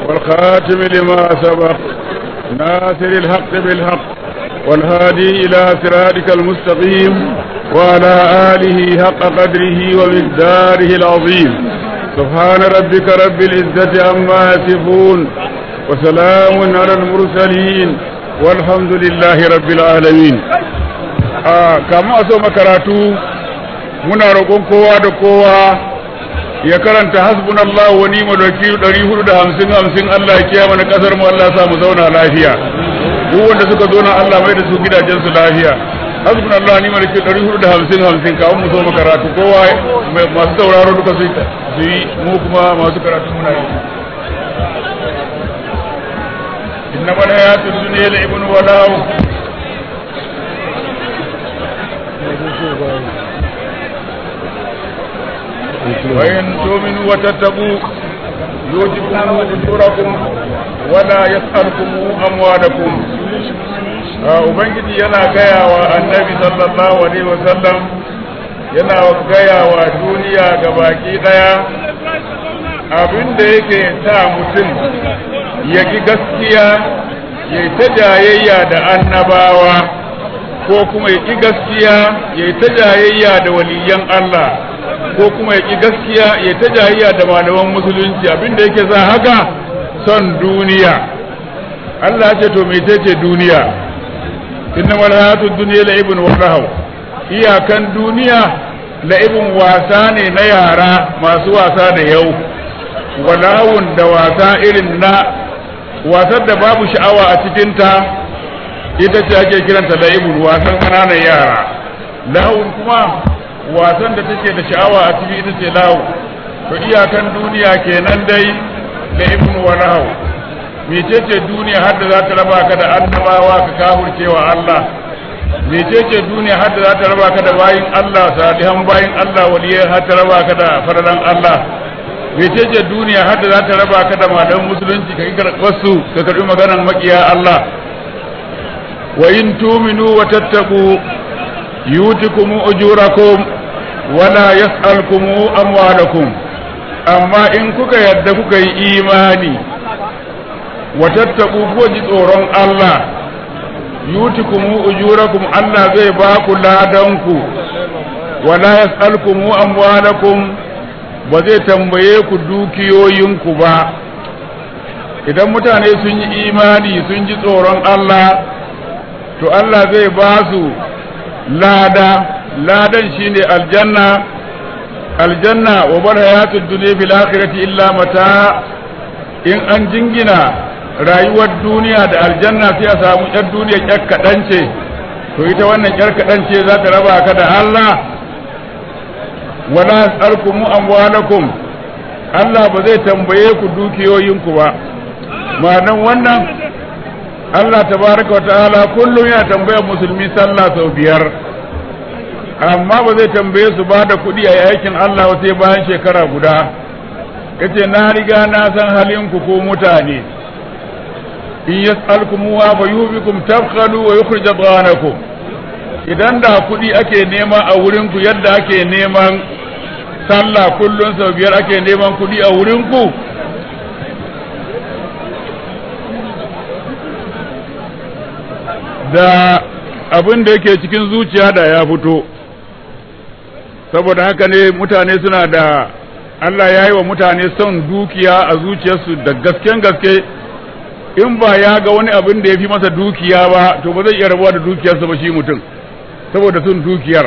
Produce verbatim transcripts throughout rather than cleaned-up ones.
والخاتم لما سبق ناصر الحق بالحق والهادي إلى صراطك المستقيم وعلى آله حق قدره ومقداره العظيم. سبحان ربك رب العزة عما يصفون وسلام على المرسلين والحمد لله رب العالمين. كما أسوم كراتو muna roƙon kowa da kowa ya karanta hasbunallahu wa ni'mal wakil ɗari hudu da hamsin hamsin. Allah ya kiyaye mana kasar mu, Allah ya sa mu zauna lafiya. Duk wanda suka zo na Allah mai da su gidajen su lafiya. Hasbunallahu wa ni'mal wakil ɗari hudu da hamsin hamsin. Kawun mu so mu karatu kowa masu sauraro duka su yi, mu kuma masu karatu muna yi. innamal hayatud dunya la'ibun wa lahu وإن تؤمنوا وتتقوا يؤتكم أجوركم ولا يسألكم أموالكم. Ubangiji yana gaya wa annabi sallallahu alaihi wasallam, yana gaya wa duniya ga baki daya abinda yake sa mutum ya ki gaskiya ya ta jayayya da annabawa ko kuma ya ki gaskiya ya ta jayayya da waliyan Allah ko kuma ya ƙi gaskiya ya ta jayayya da malaman musulunci. Abinda yake za haka son duniya. Allah ce to mecece duniya? innamal hayatud dunya la'ibun wa lahu. Iyakan duniya la'ibun wasa ne na yara masu wasa da yau, wa lahun da wasa irin na wasan da babu sha'awa a cikin ta, ita ce ake kiranta la'ibun, wasan ƙananan yara. Lahun kuma wasan da take da sha'awa a cikin ita ce lahu. To iyakan duniya kenan dai da ibn wa lahu. Mecece duniya har da za ta raba ka da annabawa ka kafircewa Allah? Mecece duniya har da za ta raba ka da bayin Allah, salihan bayin Allah, waliyai har ta raba ka da faradan Allah? Mecece duniya har da za ta raba ka da malaman musulunci ka karɓar su ka karɓi maganar makiya Allah? Wa in tuminu wa tattaqu yutikum ujurakum wala yas'alkum amwalakum. Amma in kuka yadda kuka yi imani wa tattaqu ko ji tsoron Allah, yutikum ujurakum, Allah zai ba ku ladanku, wala yas'alkum amwalakum, ba zai tambaye ku dukiyoyinku ba. Idan mutane sun yi imani sun ji tsoron Allah, to Allah zai ba su lada. Ladan shine aljanna. Aljanna wa bar hayatud dunya fil akhirati illa mata. In an jingina rayuwar duniya da aljanna sai a samu yar duniya yar kadan ce, to ita wannan yar kadan ce za ta raba ka da Allah. wala as'alkum amwalakum, Allah ba zai tambaye ku dukiyoyinku ba. ma'anan wannan, Allah tabaraka wa ta'ala kullum yana tambayar musulmi sallah sau biyar, amma ba zai tambaye su ba da kuɗi a aikin Allah sai bayan shekara guda. Yace na riga na san halinku ko mutane, in yas'alkumuha fa yuhbikum tabkhalu wa yukhrij adghanakum. Idan da kuɗi ake nema a wurin ku yadda ake neman sallah kullun sau biyar ake neman kuɗi a wurin ku, da abin da yake cikin zuciya da ya fito. Saboda haka ne mutane suna da, Allah ya yi wa mutane son dukiya a zuciyarsu da gasken gaske. In ba ya ga wani abin da ya fi masa dukiya ba, to ba zai iya rabuwa da dukiyarsa ba shi mutum, saboda son dukiyar.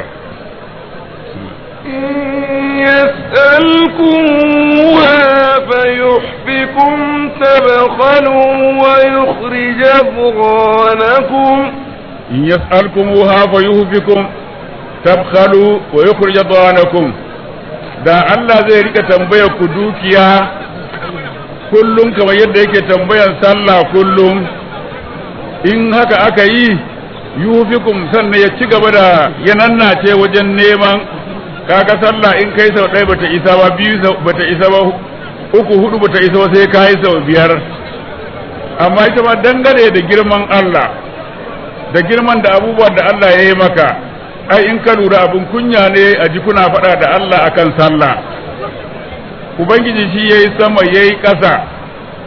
يسألكموها فيحفكم تبخلوا ويخرج أضغانكم. إن يسألكموها فيحفكم تبخلوا ويخرج أضغانكم. da Allah zai rika tambayar ku dukiya kullum kamar yadda yake tambayar sallah kullum, in haka aka yi yufikum, sannan ya ci gaba da yananna ce wajen neman. Kaga sallah in kai sau ɗaya bata isa ba, biyu bata isa ba, uku hudu bata isa ba, sai kai sau biyar. Amma ita ma dangane da girman Allah, da girman da abubuwan da Allah ya yi maka, ai in ka lura abin kunya ne a ji kuna faɗa da Allah akan sallah. Ubangiji shi yayi sama yayi ƙasa,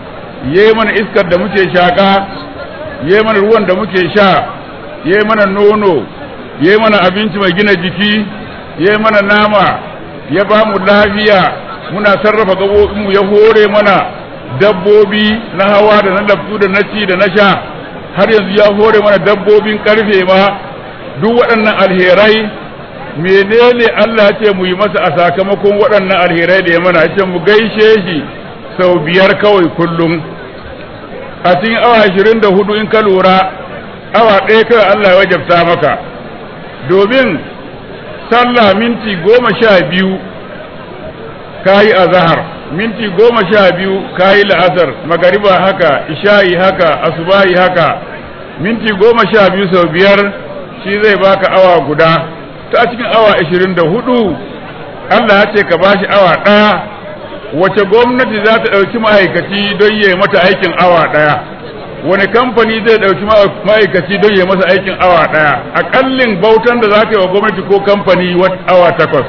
yayi mana iskar da muke shaka, yayi mana ruwan da muke sha, yayi mana nono, yayi mana abinci mai gina jiki, yayi mana nama, ya ba mu lafiya, muna sarrafa gabobinmu, ya hore mana dabbobi na hawa da na laftu da na ci da na sha, har yanzu ya hore mana dabbobin karfe ma. Duk waɗannan alherai menene Allah ce mu yi masa a sakamakon waɗannan alherai da ya mana, ce mu gaishe shi sau biyar kawai kullum a cikin awa ashirin da hudu. In ka lura awa ɗaya kawai Allah ya wajabta maka, domin sallah minti goma sha biyu kayi azhar, minti goma sha biyu kayi la'asar, magariba haka, isha'i haka, asubahi haka, minti goma sha biyu sau biyar shi zai baka awa guda. Ta cikin awa ashirin da hudu Allah ya ce ka bashi awa ɗaya. Wace gwamnati za ta ɗauki ma'aikaci don yi mata aikin awa ɗaya? Wani kamfani zai ɗauki ma'aikaci don yi masa aikin awa ɗaya? Aƙallin bautan da za ka yi wa gwamnati ko kamfani awa takwas.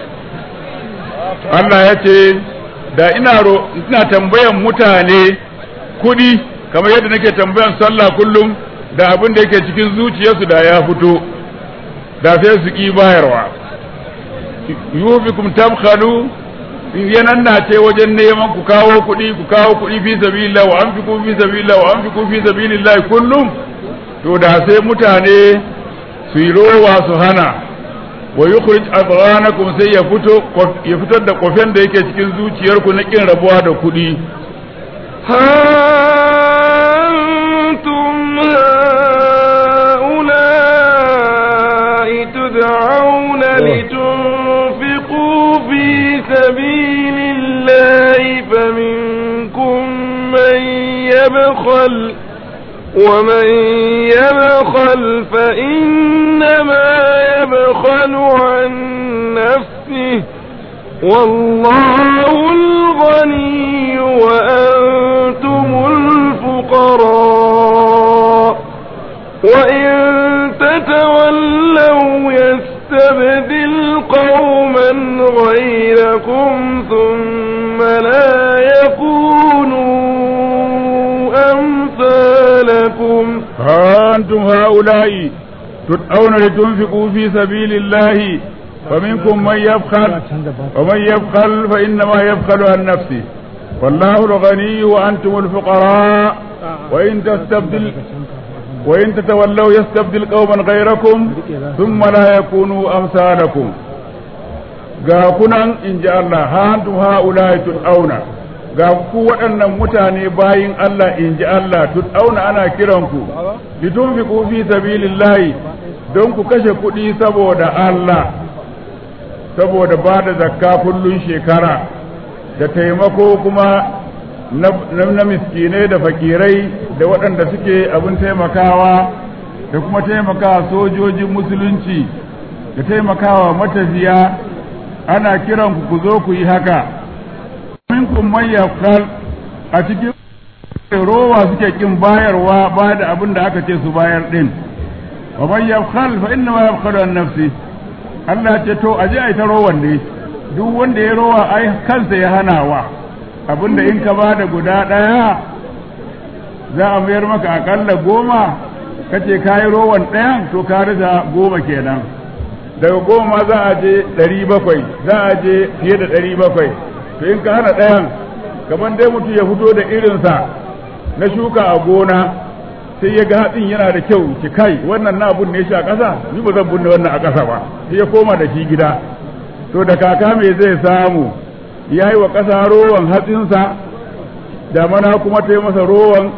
Allah ya ce da ina ina tambayan mutane kuɗi kamar yadda nake tambayan sallah kullum, da abin da yake cikin zuciyarsu da ya fito, da sai su ki bayarwa. Yufikum tabkhalu, yanan na ce wajen neman ku kawo kuɗi, ku kawo kuɗi fi sabilillah wa anfiqu fi sabilillah wa anfiqu fi sabilillah kullum, to da sai mutane su yi rowa su hana. Wa yukhrij adghanakum, sai ya fito ya fitar da kofen da yake cikin zuciyarku na kin rabuwa da kuɗi. أنتم هؤلاء تدعون لتنفقوا في سبيل الله فمنكم من يبخل ومن يبخل فإنما يبخل عن نفسه والله الغني وأنتم الفقراء وإن تتولوا يستبدل قوما غيركم ثم لا يكونوا أمثالكم. أنتم هؤلاء تدعون لتنفقوا في سبيل الله فمنكم من يبخل ومن يبخل فإنما يبخل عن نفسه والله الغني وأنتم الفقراء وإن تستبدل وإن تتولوا يستبدل قوما غيركم ثم لا يكونوا أمثالكم. ga kunan in ji Allah, ha antum haula tud'auna, ga ku waɗannan mutane bayin Allah in ji Allah, tud'auna ana kiranku litunfiqu fi sabilillahi, don ku kashe kuɗi saboda Allah, saboda ba da zakka kullun shekara, da taimako kuma na miskinai da fakirai da waɗanda suke abin taimakawa, da kuma taimakawa sojojin musulunci, da taimakawa matafiya. Ana kiran ku ku zo ku yi haka. Minkum man yafqal, a cikin rowa suke kin bayarwa ba da abin da aka ce su bayar din. Wa man yafqal fa inna ma yafqalu an nafsi. Allah ce to aje ai ta rowan ne, duk wanda ya rowa ai kansa ya hanawa. Abinda in ka bada guda daya za a mayar maka akalla goma, kace kai rowan ɗayan to ka rasa goma kenan. Daga goma za a je ɗari bakwai, za a je fiye da ɗari bakwai. To in ka hana ɗayan, kamar dai mutum ya fito da irinsa na shuka a gona, sai ya ga hatsin yana da kyau, ki kai wannan na bunne shi a ƙasa, ni ba zan bunne wannan a ƙasa ba, sai ya koma da shi gida. To da kaka me zai samu? Ya yi wa ƙasa rowan hatsinsa, damana kuma ta yi masa rowan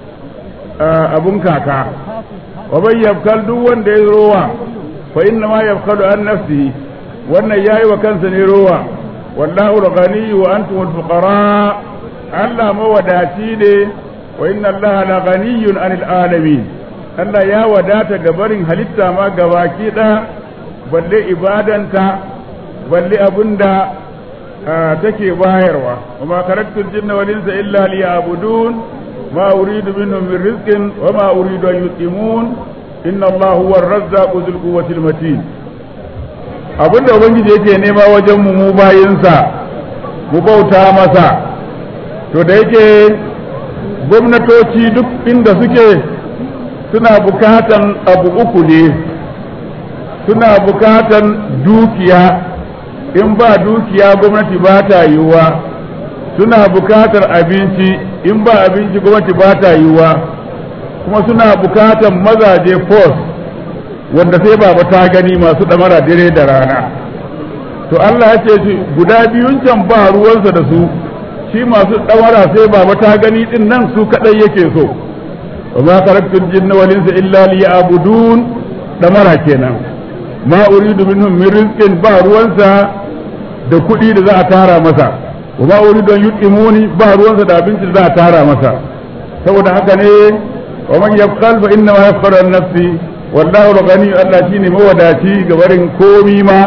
abun kaka. Wa bai yafkal, duk wanda ya rowa fa inna ma yabkhalu an nafsihi, wannan yayi wa kansa ne rowa. Wallahu al-ghani wa antum al-fuqara, Allah mawadaci ne, wa inna Allah la ghaniyyun 'anil alamin. Allah ya wadata ga barin halitta ma gabaki da, balle ibadanta, balle abunda take bayarwa. wa ma khalaqtul jinna wal insa illa liya'budun ma uridu minhum min rizqin wa ma uridu an yut'imun inna Allah huwa ar-razzaqu dhul quwwati al-matin. Abinda ubangiji yake nema wajen mu mu bayinsa mu bauta masa, to da yake gwamnatoci duk inda suke suna bukatan abu uku ne, suna bukatan dukiya, in ba dukiya gwamnati ba ta yiwuwa, suna bukatar abinci, in ba abinci gwamnati ba ta yiwuwa, kuma suna bukatan mazaje force wanda sai baba ta gani masu ɗamara dare da rana. To Allah ya ce guda biyun can ba ruwansa da su, shi masu ɗamara sai baba ta gani din nan su kaɗai yake so. wa ma khalaqtul jinna wal insa illa liya'budun, ɗamara kenan. ma uridu minhum min rizqin, ba ruwansa da kuɗi da za a tara masa, wa ma uridu an yut'imuni, ba ruwansa da abinci da za a tara masa. saboda haka ne wa man yafqal fa inna ma yafqalu an nafsi wallahu al-ghani, Allah shine mawadaci ga barin komi ma.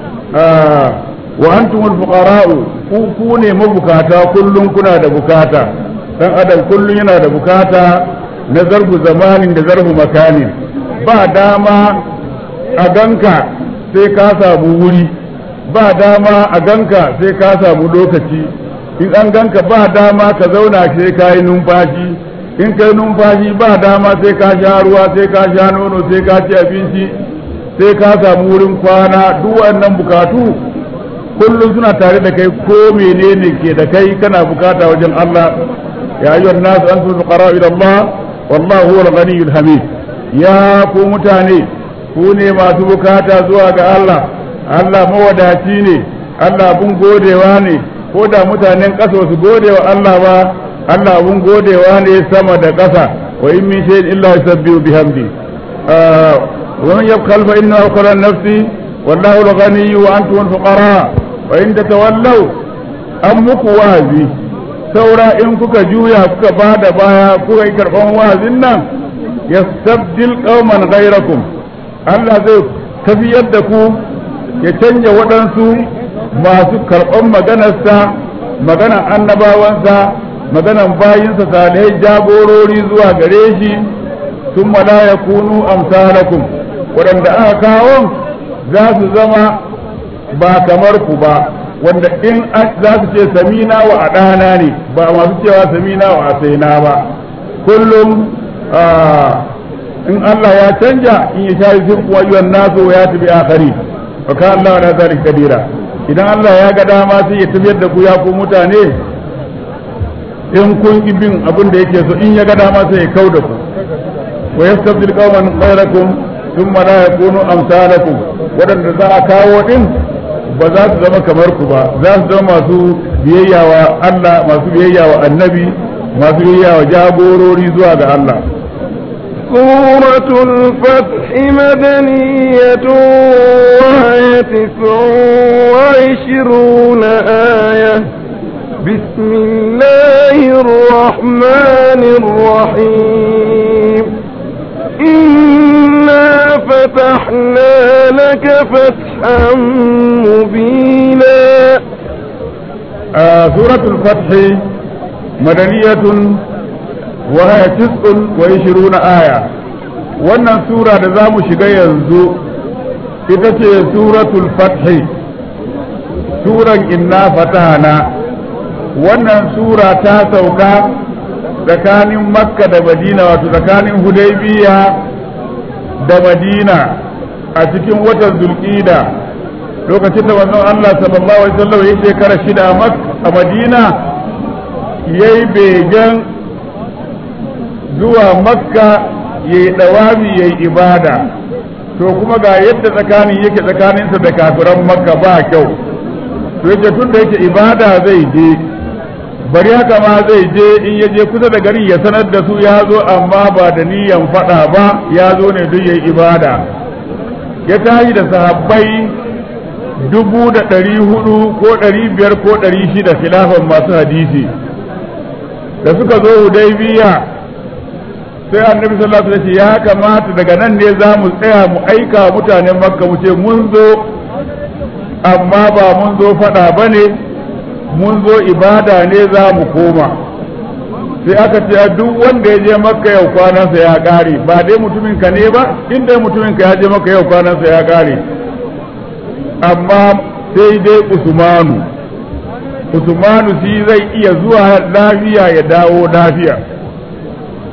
wa antumul fuqara'u, ku ku ne mabukata, kullun kuna da bukata. dan adam kullun yana da bukata na zarfu zamanin da zarfu makanin. ba dama a ganka sai ka samu wuri, ba dama a ganka sai ka samu lokaci, in an ganka ba dama ka zauna sai ka yi numfashi, in kai numfashi ba dama sai ka sha ruwa, sai ka sha nono, sai ka ci abinci, sai ka samu wurin kwana. duk wannan bukatu kullum suna tare da kai, ko menene ke da kai kana bukata wajen Allah. ya ayyuhan nas antum fuqara ila Allah wallahu huwal ghaniyyul hamid. ya ku mutane, ku ne masu bukata zuwa ga Allah. Allah mawadaci ne, Allah abun godewa ne, ko da mutanen ƙasa su gode wa Allah ba, Allah abun godewa ne sama da ƙasa. wa in min shay'in illa yusabbihu bihamdi. wa man yabkhal fa innahu yabkhulu an nafsi wallahu al-ghani wa antum al-fuqara wa in tatawallaw. an muku wazi, saura in kuka juya kuka bada baya kuka yi karban wazin nan, yastabdil qauman ghayrakum, Allah zai tafiyar da ku, ya canja waɗansu masu karɓar maganarsa, maganan annabawansa, maganan bayinsa salihai jagorori zuwa gare shi. sun la yakunu amsalakum, waɗanda aka kawo za su zama ba kamar ku ba, wanda in za su ce samina wa adana ne, ba masu cewa samina wa asaina ba. kullum in Allah ya canja, in ya shayi zirku wajen nasu ya tafi akari, wa ka Allah wa zalik kadira. idan Allah ya ga dama sai ya tafiyar da ku ya ku mutane, in kun ki bin abin da yake so, in ya ga dama sai ya kau da ku. wa yastabdil qauman ghayrakum thumma la yakunu amsalakum, wadanda za a kawo din ba za su zama kamar ku ba, za su zama masu biyayya wa Allah, masu biyayya wa annabi, masu biyayya wa jagorori zuwa ga Allah. سورة الفتح مدنية وهي تسع وعشرون آية. بسم الله الرحمن الرحيم. إنا فتحنا لك فتحا مبينا. آه سورة الفتح مدنية وهي تسع وعشرون آية. wannan sura da za mu shiga yanzu ita ce suratul fathi, suran inna fatahna. wannan sura ta sauka tsakanin makka da madina, wato tsakanin hudaybiya da madina a cikin watan zulqida, lokacin da manzon Allah sallallahu alaihi wasallam ya shekara shida a madina, yayi begen zuwa makka yayi dawabi yayi ibada. to kuma ga yadda tsakanin yake tsakaninsa da kafiran makka ba kyau, to yake tun da yake ibada zai je, bari haka ma zai je, in ya je kusa da gari ya sanar da su ya zo, amma ba da niyan fada ba, ya zo ne don yayi ibada. ya tashi da sahabbai dubu da ɗari hudu ko ɗari biyar ko ɗari shida khilafan masu hadisi. da suka zo hudaybiya sai annabi sallallahu alaihi wasallam ya kamata daga nan ne za mu tsaya mu aika mutanen makka mu ce mun zo, amma ba mun zo fada bane, mun zo ibada ne za mu koma. sai aka ce duk wanda ya je makka yau kwanansa ya kare, ba dai mutumin ka ne ba, in dai mutumin ka ya je makka yau kwanansa ya kare. amma sai dai usmanu usmanu shi zai iya zuwa lafiya ya dawo lafiya,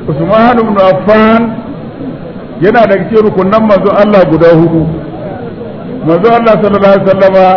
Usman ibn Affan yana da cikin rukunan manzo Allah guda hudu. Manzo Allah sallallahu alaihi wasallama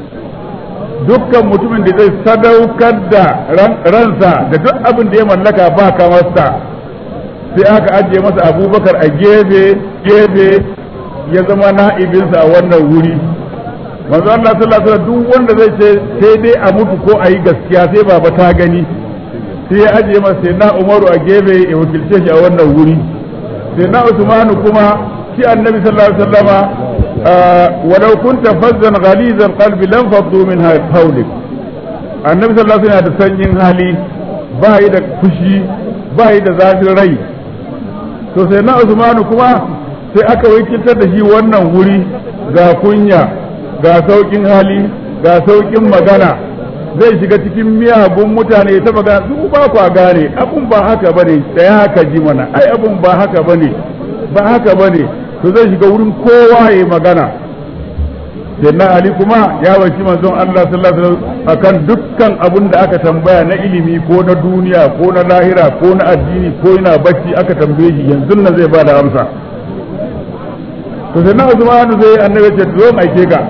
dukkan mutumin da zai sadaukar da ransa da duk abin da ya mallaka ba kamarsa sai aka ajiye masa Abubakar a gefe gefe ya zama na'ibinsa a wannan wuri. Manzo Allah sallallahu alaihi wasallam duk wanda zai ce sai dai a mutu ko a yi gaskiya sai baba ta gani sai ya ajiye masa sai na Umaru a gefe ya wakilce shi a wannan wuri. Sai na Usmanu kuma shi annabi sallallahu alaihi wasallama walau kunta fazzan ghalizal qalbi lam faddu min hawlik. Annabi sallallahu alaihi wasallam da sanyin hali ba yi da fushi ba yi da zafin rai. To sai na Usmanu kuma sai aka wakiltar da shi wannan wuri ga kunya ga saukin hali ga saukin magana zai shiga cikin miyagun mutane ta magana su ba kwa gane abun ba haka bane da ya haka ji mana ai abun ba haka bane ba haka bane to zai shiga wurin kowa yayi magana. Sannan Ali kuma ya washi manzon Allah sallallahu alaihi wasallam akan dukkan abun da aka tambaya na ilimi ko na duniya ko na lahira ko na addini ko yana bacci aka tambaye shi yanzu nan zai bada amsa. To sannan Usman zai annabi ce zo mai ke ka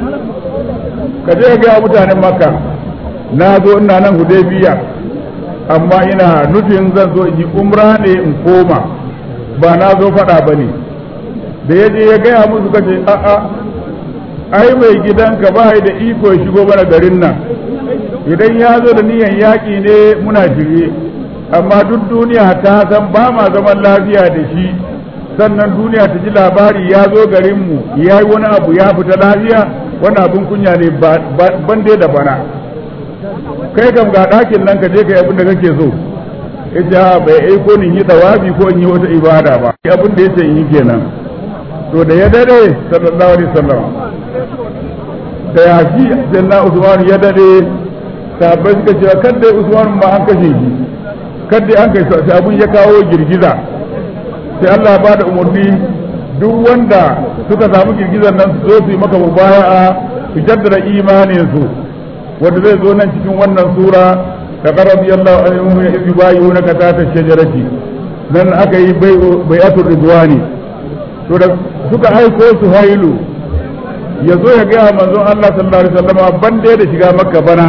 ka je ga mutanen Makka na zo ina nan Hudaybiya amma ina nufin zan zo in yi umra ne in koma ba na zo faɗa ba ne. Da ya je ya gaya musu kace a'a ai mai gidanka ba da iko ya shigo mana garin nan idan ya zo da niyan yaƙi ne muna shirye amma duk duniya ta san ba ma zaman lafiya da shi sannan duniya ta ji labari ya zo garinmu ya yi wani abu ya fita lafiya wani abin kunya ne ban dai da bana kai kam ga ɗakin nan ka je ka yi abin da kake so ita bai aiko ni yi tsawabi ko in yi wata ibada ba abin da yace yi kenan. To da ya dade sallallahu alaihi wasallam da ya ji janna Usman ya dade sahabbai suka ce kada Usman ma an kashe shi kada an kai sai abun ya kawo girgiza sai Allah ya bada umarni duk wanda suka samu girgizar nan su zo su yi maka mubaya'a su jaddada imanin su wanda zai zo nan cikin wannan sura da qarabiyallahu anhum yubayyi'unaka tahta shajarati nan aka yi bai'atul ridwani. To da suka aiko su hailu ya zo ya gaya manzon Allah sallallahu alaihi wasallam bande da shiga makka bana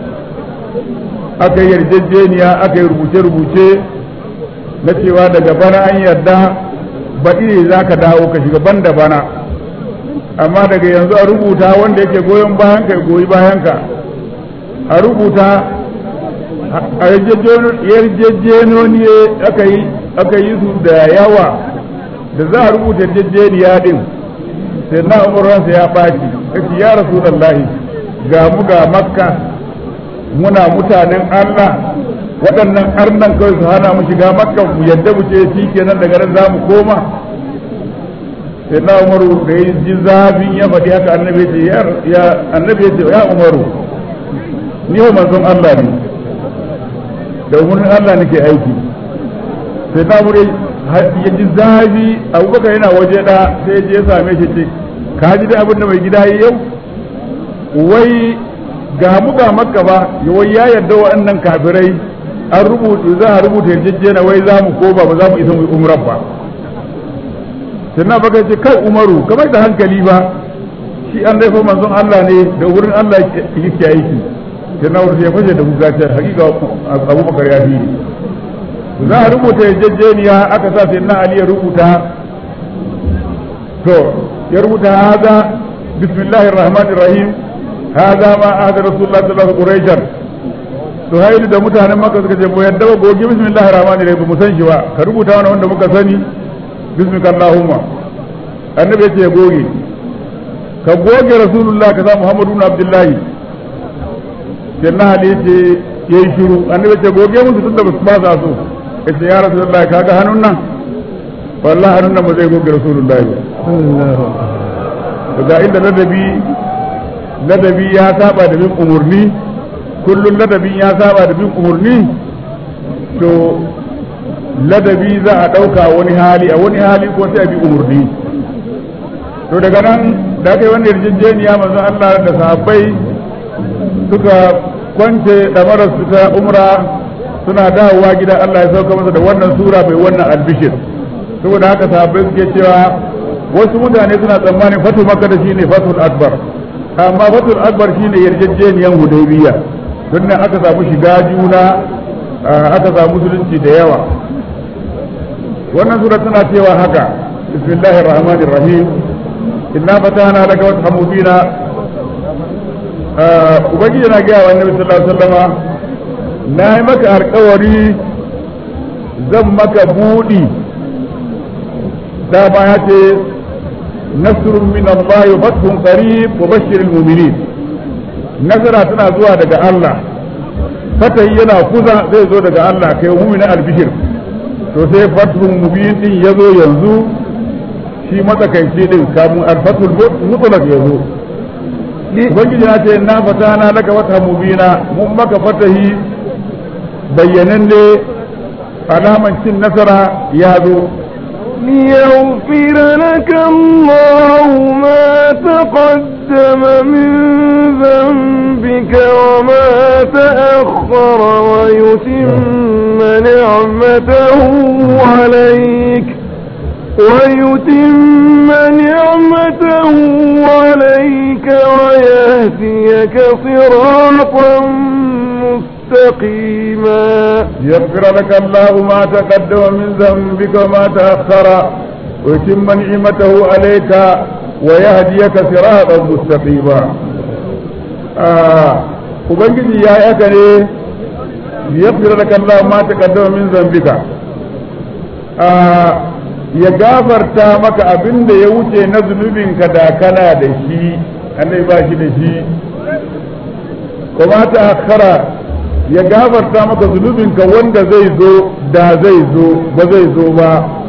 aka yi yarjejeniya aka yi rubuce-rubuce na cewa daga bana an yarda baɗi ne za ka dawo ka shiga banda bana amma daga yanzu a rubuta wanda yake goyon bayan ka goyi bayan ka a rubuta a yarjejenoni aka yi su da yawa da za a rubuta yarjejeniya din sai na umaransa ya ɓaci kace ya rasulullahi ga mu ga makka muna mutanen Allah waɗannan arnan kawai su hana mu shiga makka mu yadda mu ce shi kenan daga nan za mu koma. Sai na umaru da ya ji zafin ya faɗi haka annabi ya ce ya annabi ya ce ya umaru ni ho manzon Allah ne da umarnin Allah nake aiki. Sai na umaru ya ji zafi abubakar yana waje da sai je ya same shi ce ka ji da abin da mai gida yi yau wai ga mu ga makka ba wai ya yarda waɗannan kafirai an rubuta za a rubuta yarjejjena wai za mu ko ba ba za mu isa mu umrar ba. Sannan baka ce kai umaru kamar da hankali ba shi an daifo manzon Allah ne da wurin Allah yake aiki. Sannan wurin ya fashe da kuka ce hakika abubakar ya fi za a rubuta yarjejeniya aka sa sai na Ali ya rubuta to ya rubuta haza bismillahir rahmanir rahim haza ma ahada rasulullah sallallahu alaihi wasallam to hailu da mutanen Makka suka ce mu yadda ba goge bismillahir rahmanir rahim mu san shi ba ka rubuta wani wanda muka sani bismika allahumma annabi ya ce goge ka goge rasulullah ka sa muhammadu ibn abdullahi sai na Ali ya ce yayi shiru annabi ya ce goge musu tunda ba su ba sa so yace ya rasulullahi kaga hannun nan wallahi hannun nan ba zai goge rasulullahi daga inda ladabi ladabi ya saba da bin umurni kullun ladabin ya saba da bin umurni to ladabi za a dauka wani hali a wani hali ko sai a bi umurni. To daga nan da kai wanda yarjejeniya manzon Allah da sahabbai suka kwance damarar su ta umra suna dawowa gida Allah ya sauka masa da wannan sura mai wannan albishir saboda haka sahabbai suke cewa wasu mutane suna tsammanin fatu makka da shine fatul akbar amma fatul akbar shine yarjejeniyan hudaybiya don nan aka samu shiga juna aka samu musulunci da yawa wannan sura tana cewa haka bismillahir rahmanir rahim inna fatahna laka fathan mubina ubangiji na gaya wa annabi sallallahu alaihi wasallama na yi maka alkawari zan maka buɗi dama ya ce nasrun min Allah wa fathun qarib wa bashiril mu'minin nasara tana zuwa daga Allah fatahi yana kusa zai zo daga Allah kai mu'minin albishir to sai fathun mubin din yazo yanzu shi matsakaici din kamun alfatul mutlaq yazo ubangiji na ce na fatana laka wata mubina mun maka fatahi bayyanan ne alaman cin nasara ya zo ليغفر لك الله ما تقدم من ذنبك وما تأخر ويتم نعمته عليك ويتم نعمته عليك ويهديك صراطا مستقيما يغفر لك الله ما تقدم من ذنبك وما تأخر ويتم نعمته عليك ويهديك صراطا مستقيما ubangiji ya yi haka ne yaghfir laka Allah ma taqaddama min dhanbika ya gafarta maka abin da ya wuce na zunubinka da kana da shi annai ba shi da shi kuma ta akhara ya gafarta maka zunubinka wanda zai zo da zai zo ba zai zo ba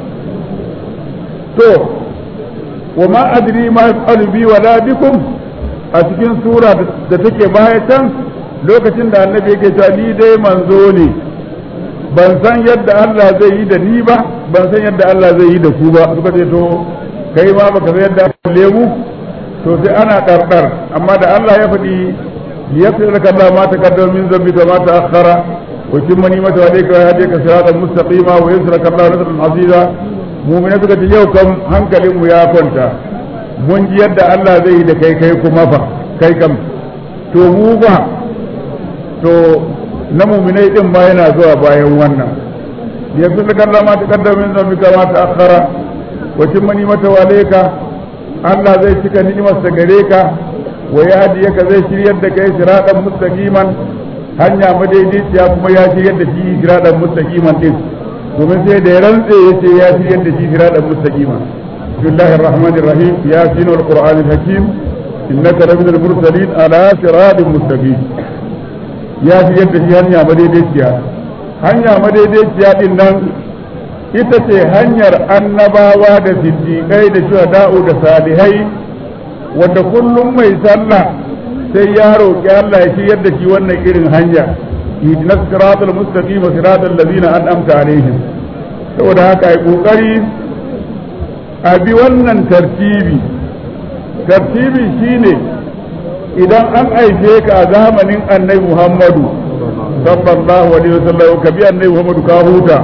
to wa ma adri ma yaf'alu bi wala bikum a cikin sura da take baya can lokacin da annabi yake cewa ni dai manzo ne ban san yadda Allah zai yi da ni ba ban san yadda Allah zai yi da ku ba suka ce to kai ma baka san yadda lemu to sai ana ɗarɗar amma da Allah ya faɗi يغفر لك الله ما تقدم من ذنبك وما تأخر ويتم نعمته عليك ويهديك صراطا مستقيما وينصرك الله نصرا عزيزا mu'mina suka ce yau kam hankalinmu ya kwanta mun ji yadda Allah zai yi da kai kai kuma fa kai kam to mu ba to na mu'minai din ma yana zuwa bayan wannan yaghfir laka Allah ma taqaddama min dhanbika ma ta'akhkhara wa timma ni'matahu alayka Allah zai cika ni'imarsa gare ka wa yahdiyaka zai shiryar da kai siratan mustaqiman hanya madaidaiciya kuma ya shiryar da shi siratan mustaqiman din domin sai da ya rantse yace ya shiryar da shi siratan mustaqiman bismillahir rahmanir rahim yasin wal qur'anil hakim innaka laminal mursalin ala siratin mustaqim ya shiryar da shi hanya madaidaiciya hanya madaidaiciya din nan ita ce hanyar annabawa da siddiqai da shuhada'u da salihai wanda kullum mai sallah sai ya roƙi Allah ya shiryar da shi wannan irin hanya ihdinas siratal mustaqim siratal ladzina an'amta alaihim saboda haka ai kokari a bi wannan tartibi tartibi shine idan an aife ka a zamanin annabi Muhammadu sallallahu alaihi wasallam ka bi annabi Muhammadu ka huta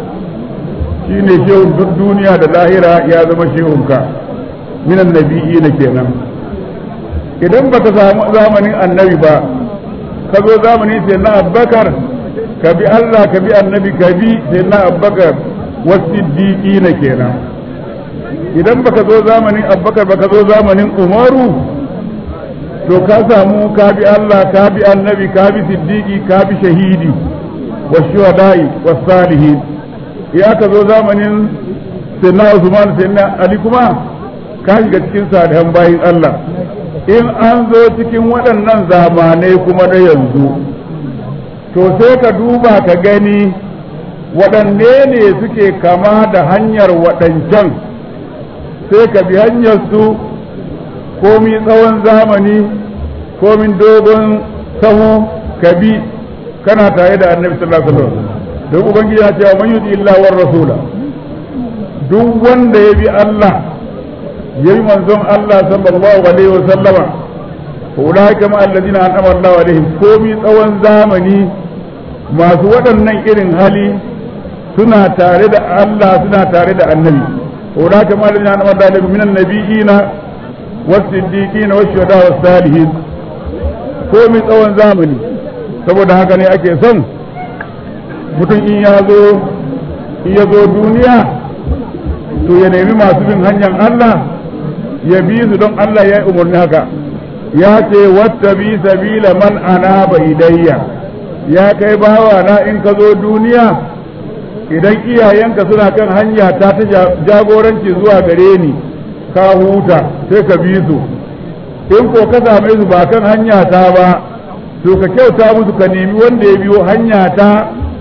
shine shehun duk duniya da lahira ya zama shehunka minan nabiyyi kenan idan baka samu zamanin annabi ba ka zo zamanin sai na Abubakar ka bi Allah ka bi annabi ka bi sai na Abubakar wasiddiqi kenan idan baka zo zamanin Abubakar baka zo zamanin Umaru to ka samu ka bi Allah ka bi annabi ka bi siddiqi ka bi shahidi wa shuhada'i was salihin ya ka zo zamanin sayyidina Usman sayyidina Ali kuma ka shiga cikin salihan bayin Allah in an zo cikin waɗannan zamanai kuma na yanzu to sai ka duba ka gani waɗanne ne suke kama da hanyar waɗancan sai ka bi hanyar su komi tsawon zamani komin dogon sahu ka bi kana tare da annabi sallallahu alaihi wasallam don ubangiji ya ce man yuti illa war rasula duk wanda ya bi Allah yayi manzon Allah sallallahu alaihi wasallama ulaika ma alladhina an'ama Allahu alaihim komi tsawon zamani masu waɗannan irin hali suna tare da Allah suna tare da annabi ora kama da yana ma dalibi minan nabiyina was-siddiqina wash-shuhada was-salihin ko mi tsawon zamani saboda haka ne ake son mutum in ya zo in ya zo duniya to ya nemi masu bin hanyar Allah ya bi su don Allah ya yi umarni haka ya ce wattabi sabila man anaba ilayya ya kai bawa na in ka zo duniya idan iyayenka suna kan hanya ta ta jagoranci zuwa gare ni ka huta sai ka bi su in ko ka same su ba kan hanya ta ba to ka kyauta musu ka nemi wanda ya biyo hanya ta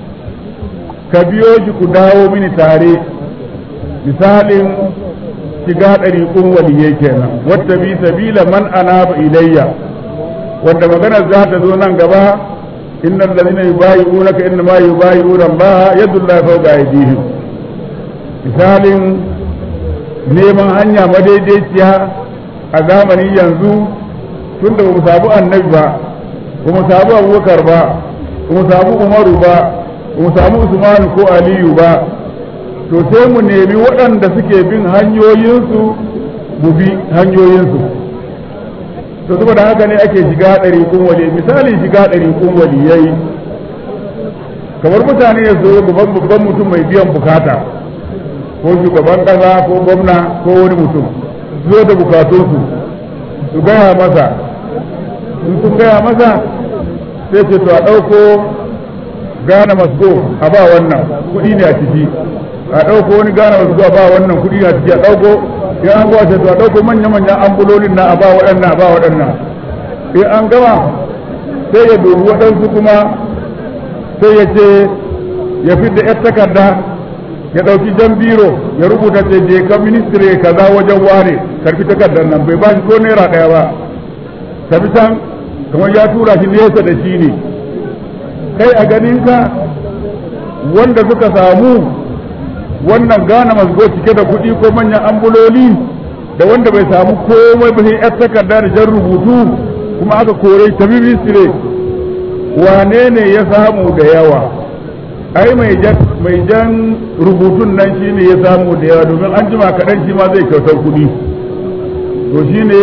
ka biyo shi ku dawo mini tare misalin shiga ɗariƙun waliyai kenan wata bi sabila man anaba ilayya wanda maganar za ta zo nan gaba innal ladina yubayi'unaka innama yubayi'una Allah yadullahi fawqa aydihim misalin neman hanya madaidaiciya a zamanin yanzu tun da mu sabu annabi ba ba mu sabu abubakar ba ba mu sabu umaru ba ba mu sabu usmanu ko aliyu ba to sai mu nemi waɗanda suke bin hanyoyinsu mu bi hanyoyinsu to saboda haka ne ake shiga ɗari kun wali misali shiga ɗari kun waliyai kamar mutane ya zo gaban babban mutum mai biyan bukata ko shugaban ƙasa ko gwamna ko wani mutum zo da bukatunsu su gaya masa in sun gaya masa sai ce to a ɗauko gane masgo a ba wannan kuɗi ne a ciki a ɗauko wani gane masgo a ba wannan kuɗi ne a ciki a ɗauko in an gwace to a ɗauko manya-manyan ambulolin na a ba waɗannan a ba waɗannan in an gama sai ya dubi waɗansu kuma sai ya ce ya fi da 'yar takarda ya ɗauki jan biro ya rubuta ce je ka ministire kaza wajen ware karfi takardar nan bai ba shi ko naira ɗaya ba tafi can kamar ya tura shi nesa da shi ne kai a ganinka wanda suka samu wannan gane masgo cike da kuɗi ko manyan ambuloli da wanda bai samu komai ba sai yar takarda da jan rubutu kuma aka kore ta ministire wane ne ya samu da yawa ai mai jan mai jan rubutun nan shine ya samu da yawa domin an jima kaɗan shi ma zai kyautar kuɗi to shine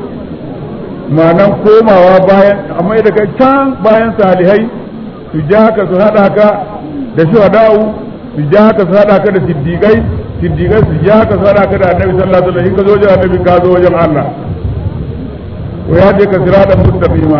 ma'anan komawa bayan amma daga can bayan salihai su ja ka su haɗa ka da shuhada'u su ja ka su haɗa ka da siddiƙai siddiƙai su ja ka su haɗa ka da annabi sallallahu alaihi wasallam in ka zo wajen annabi ka zo wajen Allah to ya je ka siratan mustaqima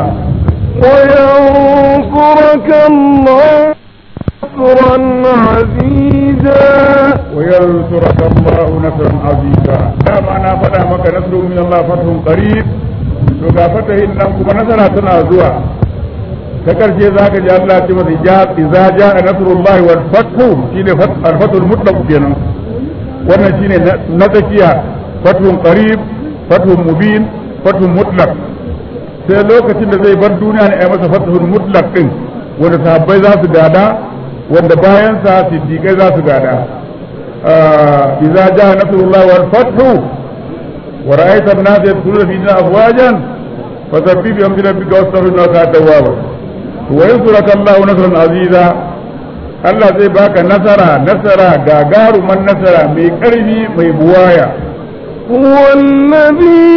وينصرك الله نصرا عزيزا وينصرك الله نصرا عزيزا لا معنى فدا مك نصر من الله فتح قريب to ga fatahin nan kuma nasara tana zuwa ta karshe zaka ji Allah ce masa ja idza jaa nasrullahi wal fathu shine fathul mutlaq kenan wannan shine na tsakiya fathun qarib fathun mubin fathun mutlaq sai lokacin da zai bar duniya ne ai masa fathul mutlaq din wanda sahabbai za su gada wanda bayan sa siddiqai za su gada idza jaa nasrullahi wal fathu ورأيت الناس يدخلون في دين أفواجا فسبح بحمد ربك واستغفر إنه كان توابا وينصرك الله نصرا عزيزا الله زي باك نصرا نصرا غاغار من نصرا مي قربي مي بوايا هو الذي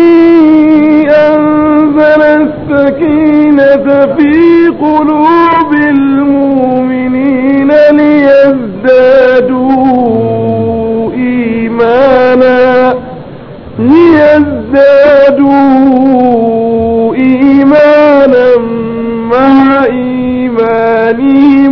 أنزل السكينة في قلوب المؤمنين ليزدادوا إيمانا ليزدادوا إيمانا مع إيمانهم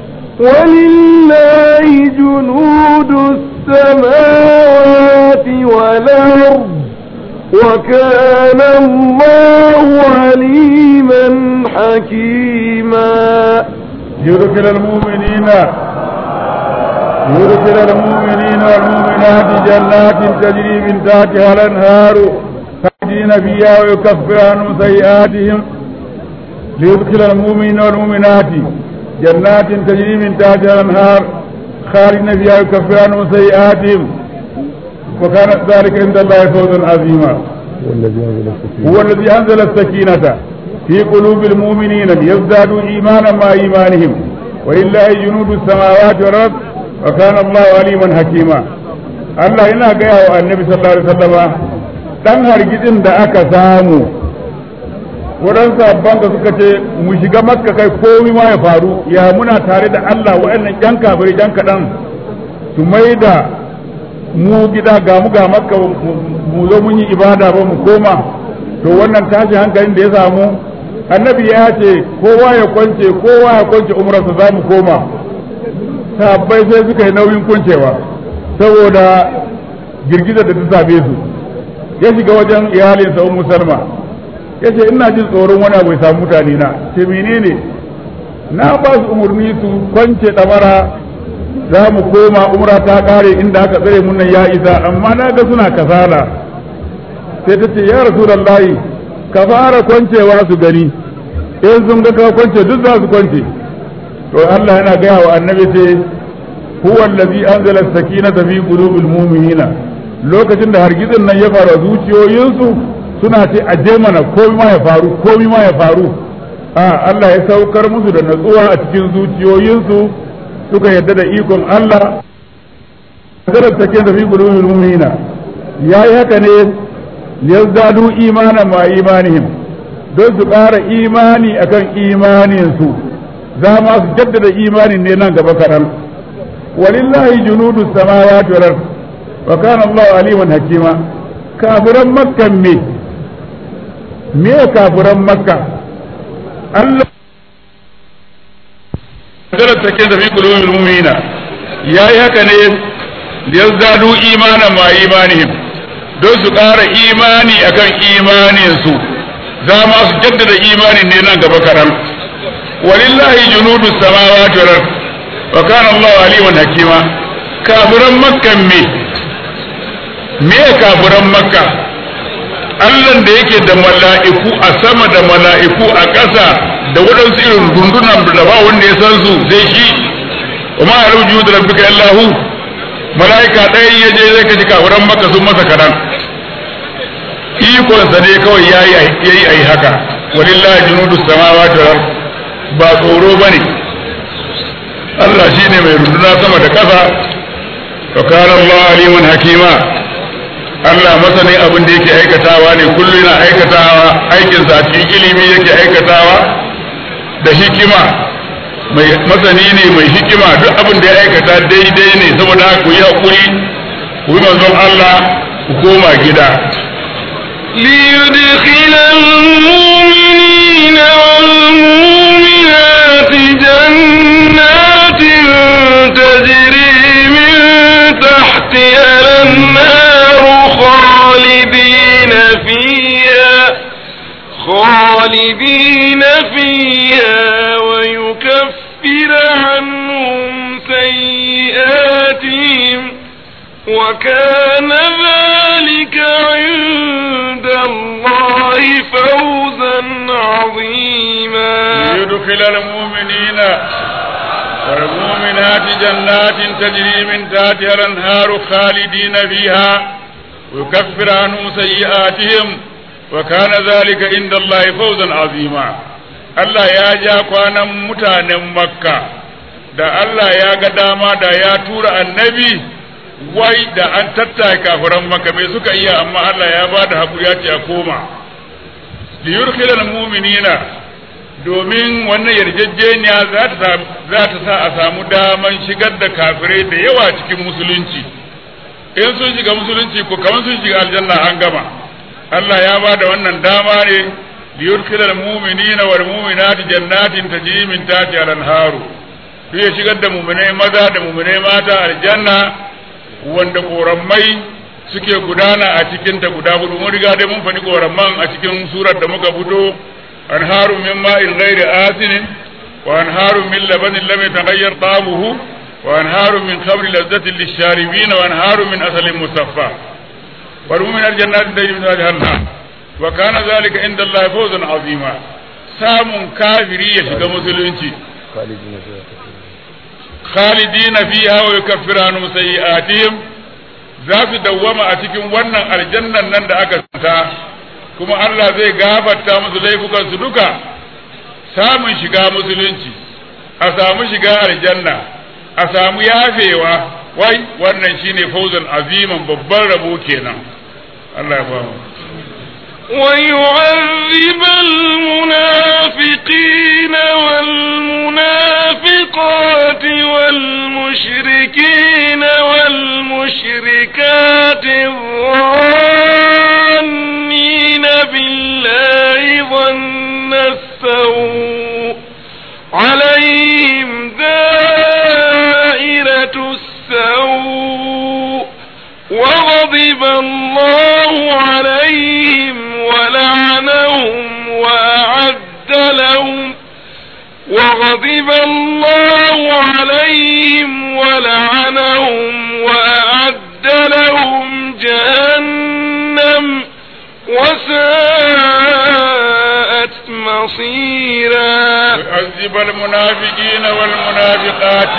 ولله جنود السماوات والأرض وكان الله عليما حكيما يدخل المؤمنين يدخل المؤمنين والمؤمنات جنات تجري من تحتها الانهار خالدين فيها ويكفر عنهم سيئاتهم ليدخل المؤمنين والمؤمنات جنات تجري من تحتها الانهار خالدين فيها ويكفر عنهم سيئاتهم وكان ذلك عند الله فوزا عظيما هو الذي انزل السكينة في قلوب المؤمنين ليزدادوا ايمانا مع ايمانهم walillahi junudu samawati wal ard wa kana Allahu aliman hakima. Allah yana gaya wa annabi sallallahu alaihi wasallama dan hargitsin da aka samu waɗansu sabban da suka ce mu shiga makka kai komai ma ya faru ya muna tare da Allah waɗannan ƴan kafirai ƴan kaɗan su mai da mu gida ga mu ga makka mu zo mun yi ibada ba mu koma to wannan tashi hankalin da ya samu annabi ya ce kowa ya kwance kowa ya kwance umrarsa za mu koma sabbai sai suka yi nauyin kuncewa saboda girgizar da ta same su ya shiga wajen iyalinsa ummu salma ya ce ina jin tsoron wani abu ya samu mutane na ce menene na ba su umarni su kwance ɗamara za mu koma umra ta kare inda aka tsare mun nan ya isa amma na ga suna kasala sai ta ce ya rasulullahi ka fara kwancewa su gani in sun ga ka kwance duk za su kwance to Allah yana gaya wa annabi ce huwa allazi anzala as-sakinata fi qulubil mu'minina lokacin da hargitsin nan ya faru zuciyoyinsu suna ce a je mana komai ma ya faru komai ma ya faru a Allah ya saukar musu da natsuwa a cikin zuciyoyinsu suka yadda da ikon Allah zarar take da fi qulubil mu'minina yayi haka ne yazdadu imanan ma imanihim don su ƙara imani akan imanin su za ma su jaddada imanin ne nan gaba kaɗan walillahi junudu samawati wal ard wa kana Allahu aliman hakima kafiran makka me me kafiran makka Allah zarar take da fi qulubil mu'minina yayi haka ne yazdadu imanan ma imanihim don su ƙara imani akan imaninsu za ma su jaddada imanin ne nan gaba kaɗan walillahi junudu samawati wal ard wa kana Allahu aliman hakima kafiran makka me me kafiran makka Allah da yake da mala'iku a sama da mala'iku a ƙasa da waɗansu irin rundunan da ba wanda ya san su sai shi wa ma yarju da rabbika illahu mala'ika ɗaya ya je zai kaji kafiran makka sun masa kaɗan ikonsa ne kawai yayi yayi ai haka walillahi junudu samawati wal ard ba tsoro bane Allah shine mai runduna sama da ƙasa wa kana Allah aliman hakima Allah masani abin da yake aikatawa ne kullu yana aikatawa aikin sa cikin ilimi yake aikatawa da hikima mai masani ne mai hikima duk abin da ya aikata daidai ne saboda ku yi hakuri ku yi manzon Allah ku koma gida ليدخل المؤمنين والمؤمنات جنات تجري من تحتها الأنهار خالدين فيها خالدين فيها ويكفر عنهم سيئاتهم وكان ذلك عند الله فوزا عظيما ليدخل المؤمنين والمؤمنات جنات تجري من تحتها الأنهار خالدين فيها ويكفر عنهم سيئاتهم وكان ذلك عند الله فوزا عظيما Allah ya ja kwanan mutanen Makka da Allah ya ga dama da ya tura annabi wai da an tattaka kafiran Makka me suka iya amma Allah ya ba da hakuri ya ce a koma li yurkhilal mu'minina domin wannan yarjejeniya za ta za ta sa a samu daman shigar da kafirai da yawa cikin musulunci in sun shiga musulunci ko kamar sun shiga aljanna an gama Allah ya ba da wannan dama ne li yurkhilal mu'minina wal mu'minati jannatin tajri min tahtiha al-anharu ya shigar da mu'minai maza da mu'minai mata aljanna wanda korammai suke gudana a cikin ta guda hudu mun riga dai mun faɗi koramman a cikin surar da muka fito anharu min ma'in ghairi asin wa anharu min labanin lam yataghayyar ta'amuhu wa anharu min khamri lazzatin lisharibin wa anharu min asalin musaffa wa min aljannatin tajri min tahtiha al-anhar wa kana zalika inda Allah fawzan azima samun kafiri ya shiga musulunci khalidina fiha wa yukaffiru anhum sayi'atihim za su dawwama a cikin wannan aljannan nan da aka santa kuma Allah zai gafarta musu laifukan su duka samun shiga musulunci a samu shiga aljanna a samu yafewa wai wannan shine fawzan aziman babban rabo kenan Allah ya bamu ويعذب المنافقين والمنافقات والمشركين والمشركات الظانين بالله ظن السوء عليهم دائرة السوء وغضب الله عليهم ولعنهم وأعد لهم وغضب الله عليهم ولعنهم وأعد لهم جهنم وساءت مصيرا. يعذب المنافقين والمنافقات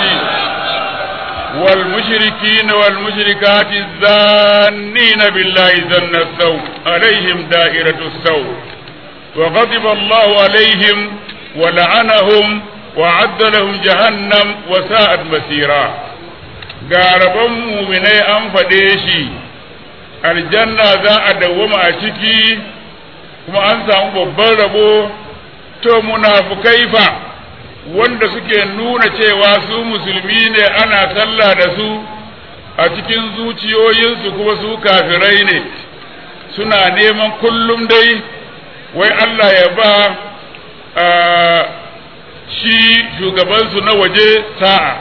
والمشركين والمشركات الظانين بالله ظن السوء عليهم دائرة السوء وغضب الله عليهم ولعنهم وأعد لهم جهنم وساءت مسيرا. غاربان مؤمنai an faɗe shi aljanna za a dawwama a ciki kuma an samu babban rabo. To munafukai fa wanda suke nuna cewa su musulmi ne ana sallah da su a cikin zuciyoyinsu kuma su kafirai ne suna neman kullum dai wai Allah ya ba shi shugabansu na waje sa'a.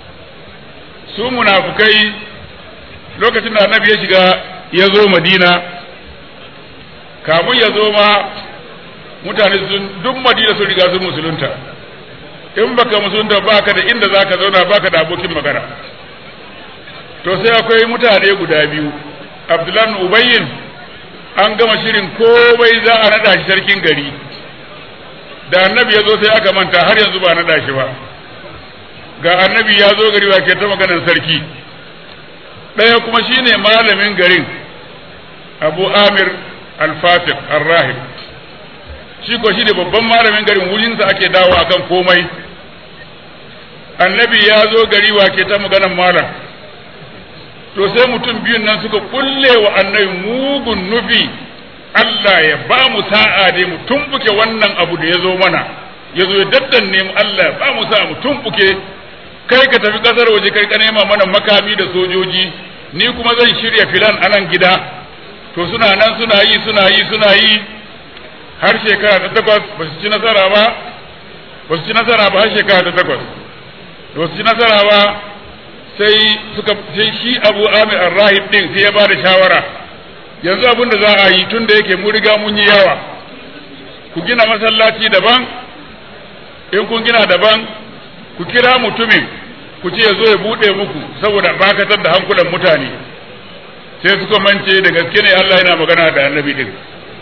Su munafukai lokacin da annabi ya shiga ya zo Madina kamun ya zo ma mutane sun duk Madina sun riga sun musulunta. In baka musulunta baka da inda zaka zauna baka da abokin magana. To sai akwai mutane guda biyu Abdullahi ibn Ubayy an gama shirin komai za a nada shi sarkin gari da annabi ya zo sai aka manta har yanzu ba nada shi ba. Ga annabi ya zo gari ba ke ta maganar sarki. Ɗaya kuma shine malamin garin Abu Amir al-Fatiq ar-Rahib. Shi ko shi ne babban malamin garin wurinsa ake dawo akan komai. Annabi ya zo gari wa ke ta maganar malam. To sai mutum biyun nan suka kulle wa annabi mugun nufi Allah ya ba mu sa'a dai mu tumbuke wannan abu da ya zo mana ya zo ya daddanne mu Allah ya ba mu sa'a mu tumbuke kai ka tafi kasar waje kai ka nema mana makami da sojoji ni kuma zan shirya filan anan gida. To suna nan suna yi suna yi suna yi har shekara ta takwas ba su ci nasara ba ba su ci nasara ba har shekara ta takwas ba su ci nasara ba sai suka sai shi Abu Amir ar-Rahib din sai ya bada shawara yanzu abin da za a yi tun da yake mun riga mun yi yawa ku gina masallaci daban in kun gina daban ku kira mutumin ku ce ya zo ya bude muku saboda bakatar da hankulan mutane. Sai suka mance da gaske ne Allah yana magana da annabi din.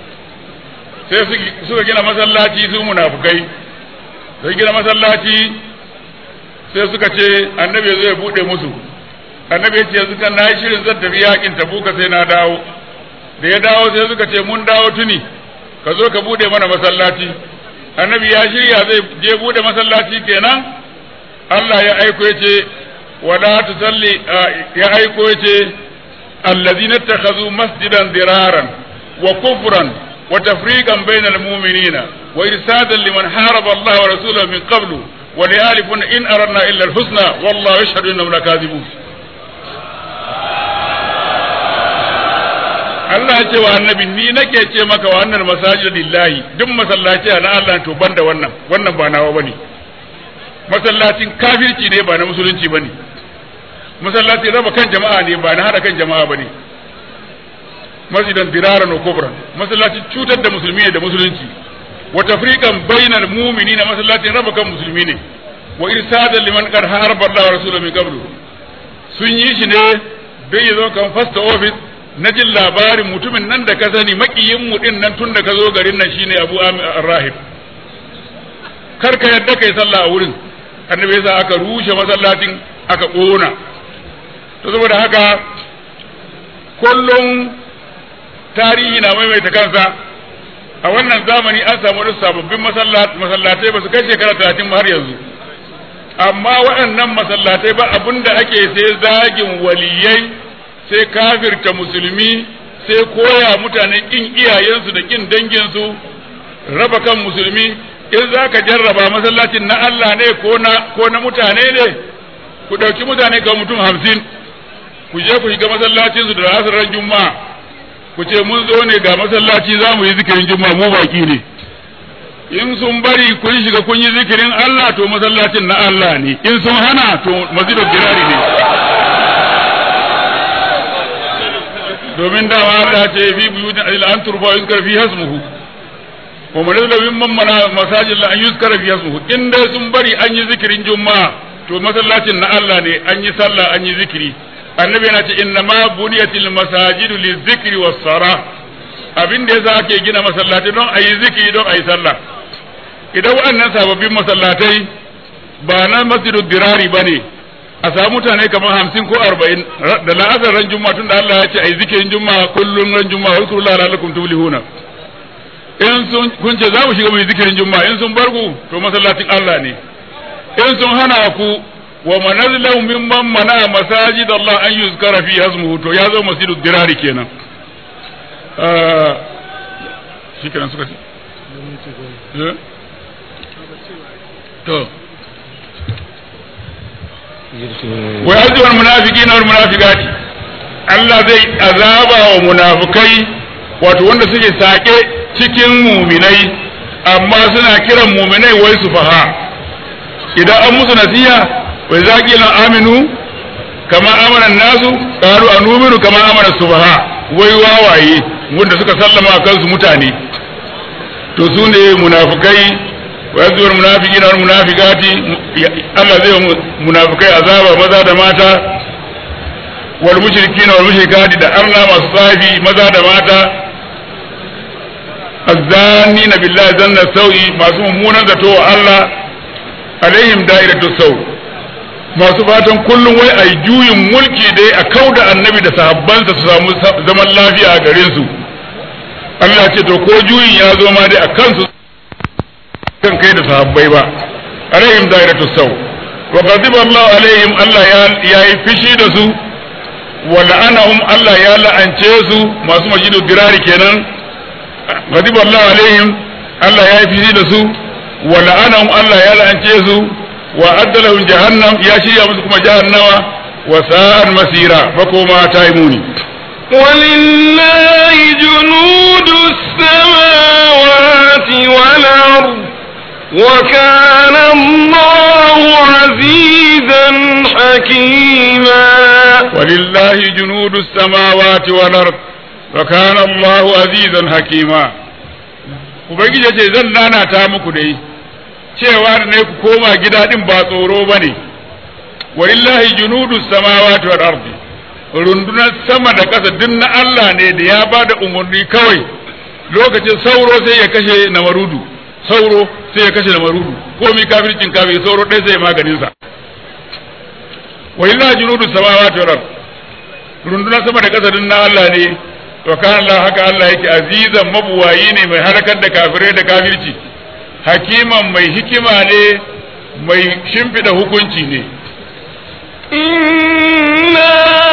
Sai suka gina masallaci su munafukai sai gina masallaci sai suka ce annabi zai bude musu. Annabi ya ce yanzu kan nayi shirin zan tafi yakin Tabuka sai na dawo. Da ya dawo sai suka ce mun dawo tuni ka zo ka bude mana masallaci. Annabi ya shirya zai je bude masallaci kenan Allah ya aiko ya ce wala tusalli ya aiko ya ce alladhina ittakhadhu masjidan diraran wa kufran وتفريقا بين المؤمنين وإرسادا لمن حارب الله ورسوله من قبل وليالفون إن أردنا إلا الحسنى والله يشهد إنهم لكاذبون. Allah ya ce wa annabi ni nake ce maka wa annal masajid lillahi duk masallaci na Allah to banda wannan wannan ba nawa bane. Masallacin kafirci ne ba na musulunci bane. Masallaci raba kan jama'a ne ba na hada kan jama'a bane. Masjidan diraran wa kubran masallacin cutar da musulmi ne da musulunci wa tafriqan bainal mu'minina masallacin raba kan musulmi ne wa irsadan liman qad harba Allah wa rasuluhu min qablu sun yi shi ne dai yazo kan fasta office na jin labarin mutumin nan da ka sani makiyin mu din nan tun da ka zo garin nan shine Abu Amir ar-Rahib kar ka yadda kai sallah a wurin annabi yasa aka rushe masallacin aka kona to saboda haka kullum tarihi na maimaita kansa a wannan zamani an samu wasu sababbin masallatai ba su kai shekara talatin har yanzu amma waɗannan masallatai ba abinda ake sai zagin waliyai sai kafirta musulmi sai koya mutane kin iyayensu da kin danginsu raba kan musulmi in za ka jarraba masallacin na Allah ne ko na ko na mutane ne ku ɗauki mutane ga mutum hamsin ku je ku shiga masallacin su da ranar juma'a ku ce mun zo ne ga masallaci za mu yi zikirin juma'a mu baki ne in sun bari kun shiga kun yi zikirin Allah to masallacin na Allah ne in sun hana to masjidul dirari ne domin dama Allah ce fi buyutin an turfa yuzkar fi hasmuhu wa man yadda mimman mana masajid la an yuzkar fi hasmuhu in dai sun bari an yi zikirin juma'a to masallacin na Allah ne an yi sallah an yi zikiri annabi yana ce inna ma buniyatil masajidu lizikri was sara abin da yasa ake gina masallatai don ayi zikiri don ayi sallah idan waɗannan sababbin masallatai ba na masjidul dirari bane a samu mutane kamar hamsin ko arba'in da la'asar ran juma'a tunda Allah ya ce ai zikirin juma'a kullum ran juma'a wa kullu la'allakum tuflihuna in sun kun ce za mu shiga mu zikirin juma'a in sun bar ku to masallacin Allah ne in sun hana ku wa manazlahu mimman mana masajid Allah an yuzkara fi hasmuhu to ya zo masjidul dirari kenan shi kenan suka ce to wa yazwar munafiqina wal munafiqati Allah zai azaba wa munafikai wato wanda suke sake cikin muminai amma suna kiran muminai wai sufaha idan an musu nasiha wai zaqilan aminu kama amana nasu qalu anuminu kama amana sufaha wai wawaye wanda suka sallama kansu mutane to su ne munafikai wa yazwar munafiqina wal munafiqati Allah zai munafikai azaba maza da mata wal mushrikina wal mushrikati da arna masu tsafi maza da mata azzanina billahi zanna sau'i masu mummunan zato wa Allah alaihim da'iratu sau masu fatan kullum wai ai juyin mulki dai a kauda annabi da sahabbansa su samu zaman lafiya a garin su Allah ce to ko juyin ya zo ma dai a kansu kan kai da sahabbai ba alaihim da'iratu sau wa ghadiba Allah alaihim Allah ya yi fishi da su wa la'anahum Allah ya la'ance su masu majidu dirari kenan ghadiba Allah alaihim Allah ya yi fishi da su wa la'anahum Allah ya la'ance su wa addalahum jahannam ya shirya musu kuma jahannama wa sa'an masira makoma ta yi muni ولله جنود السماوات والأرض وكان الله عزيزا حكيما ولله جنود السماوات والأرض وكان الله عزيزا حكيما ubangiji ce zan nanata muku dai cewa ne ku koma gida din ba tsoro bane walillahi junudus samawati wal ardi rundunar sama da ƙasa duk na Allah ne da ya bada umarni kawai lokacin sauro sai ya kashe namarudu sauro sai ya kashe namarudu komai kafircin kafir sauro dai sai maganin sa walillahi junudus samawati wal ardi rundunar sama da ƙasa duk na Allah ne to kan Allah haka Allah yake azizan mabuwayi ne mai harkar da kafirai da kafirci hakiman mai hikima ne mai shimfida hukunci ne inna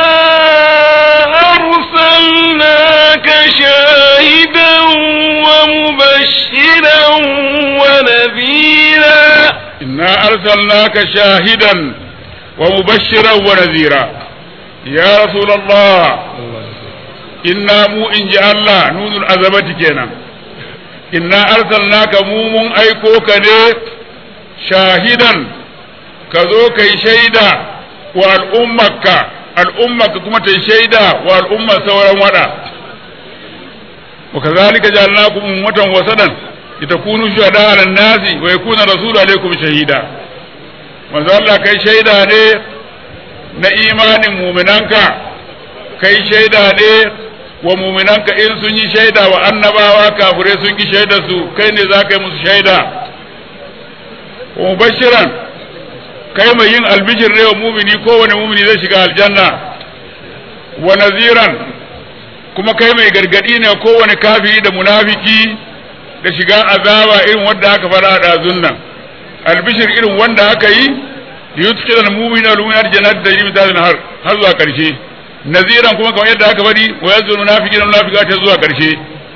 arsalnaka shahidan wa mubashiran wa nadhira inna arsalnaka shahidan wa mubashiran wa nadhira ya rasulullah inna mu in ji Allah nunul azabati kenan inna arsalnaka mu mun aiko ka ne shahidan ka zo kai shaida wa al'ummarka al'ummarka kuma ta shaida wa al'ummar sauran wada wa kazalika ja'alnakum ummatan wasadan litakunu shuhada 'alan nasi wa yakuna rasulu alaykum shahida manzo Allah kai shaida ne na imanin mu'minanka kai shaida ne wa muminanka in sun yi shaida wa annabawa kafirai sun ki shaida su kai ne za ka yi musu shaida wa mubashiran kai mai yin albishir ne wa mumini kowane mumini zai shiga aljanna wa naziran kuma kai mai gargadi ne kowane kafiri da munafiki da shiga azaba irin wanda aka fara da zunnan albishir irin wanda aka yi liyudkhila al-mu'mina al-mu'minat jannatin tajri min tahtiha al-anhar har zuwa karshe naziran kuma kamar yadda aka bari wa yazunu munafiqina munafiqat zuwa karshe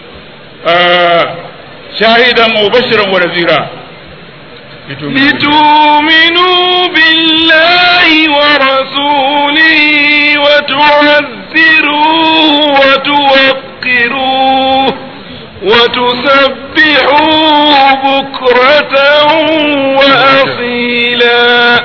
shahidan wa mubashiran wa nazira لتؤمنوا بالله ورسوله وتعذروه وتوقروه وتسبحوه بكرة وأصيلا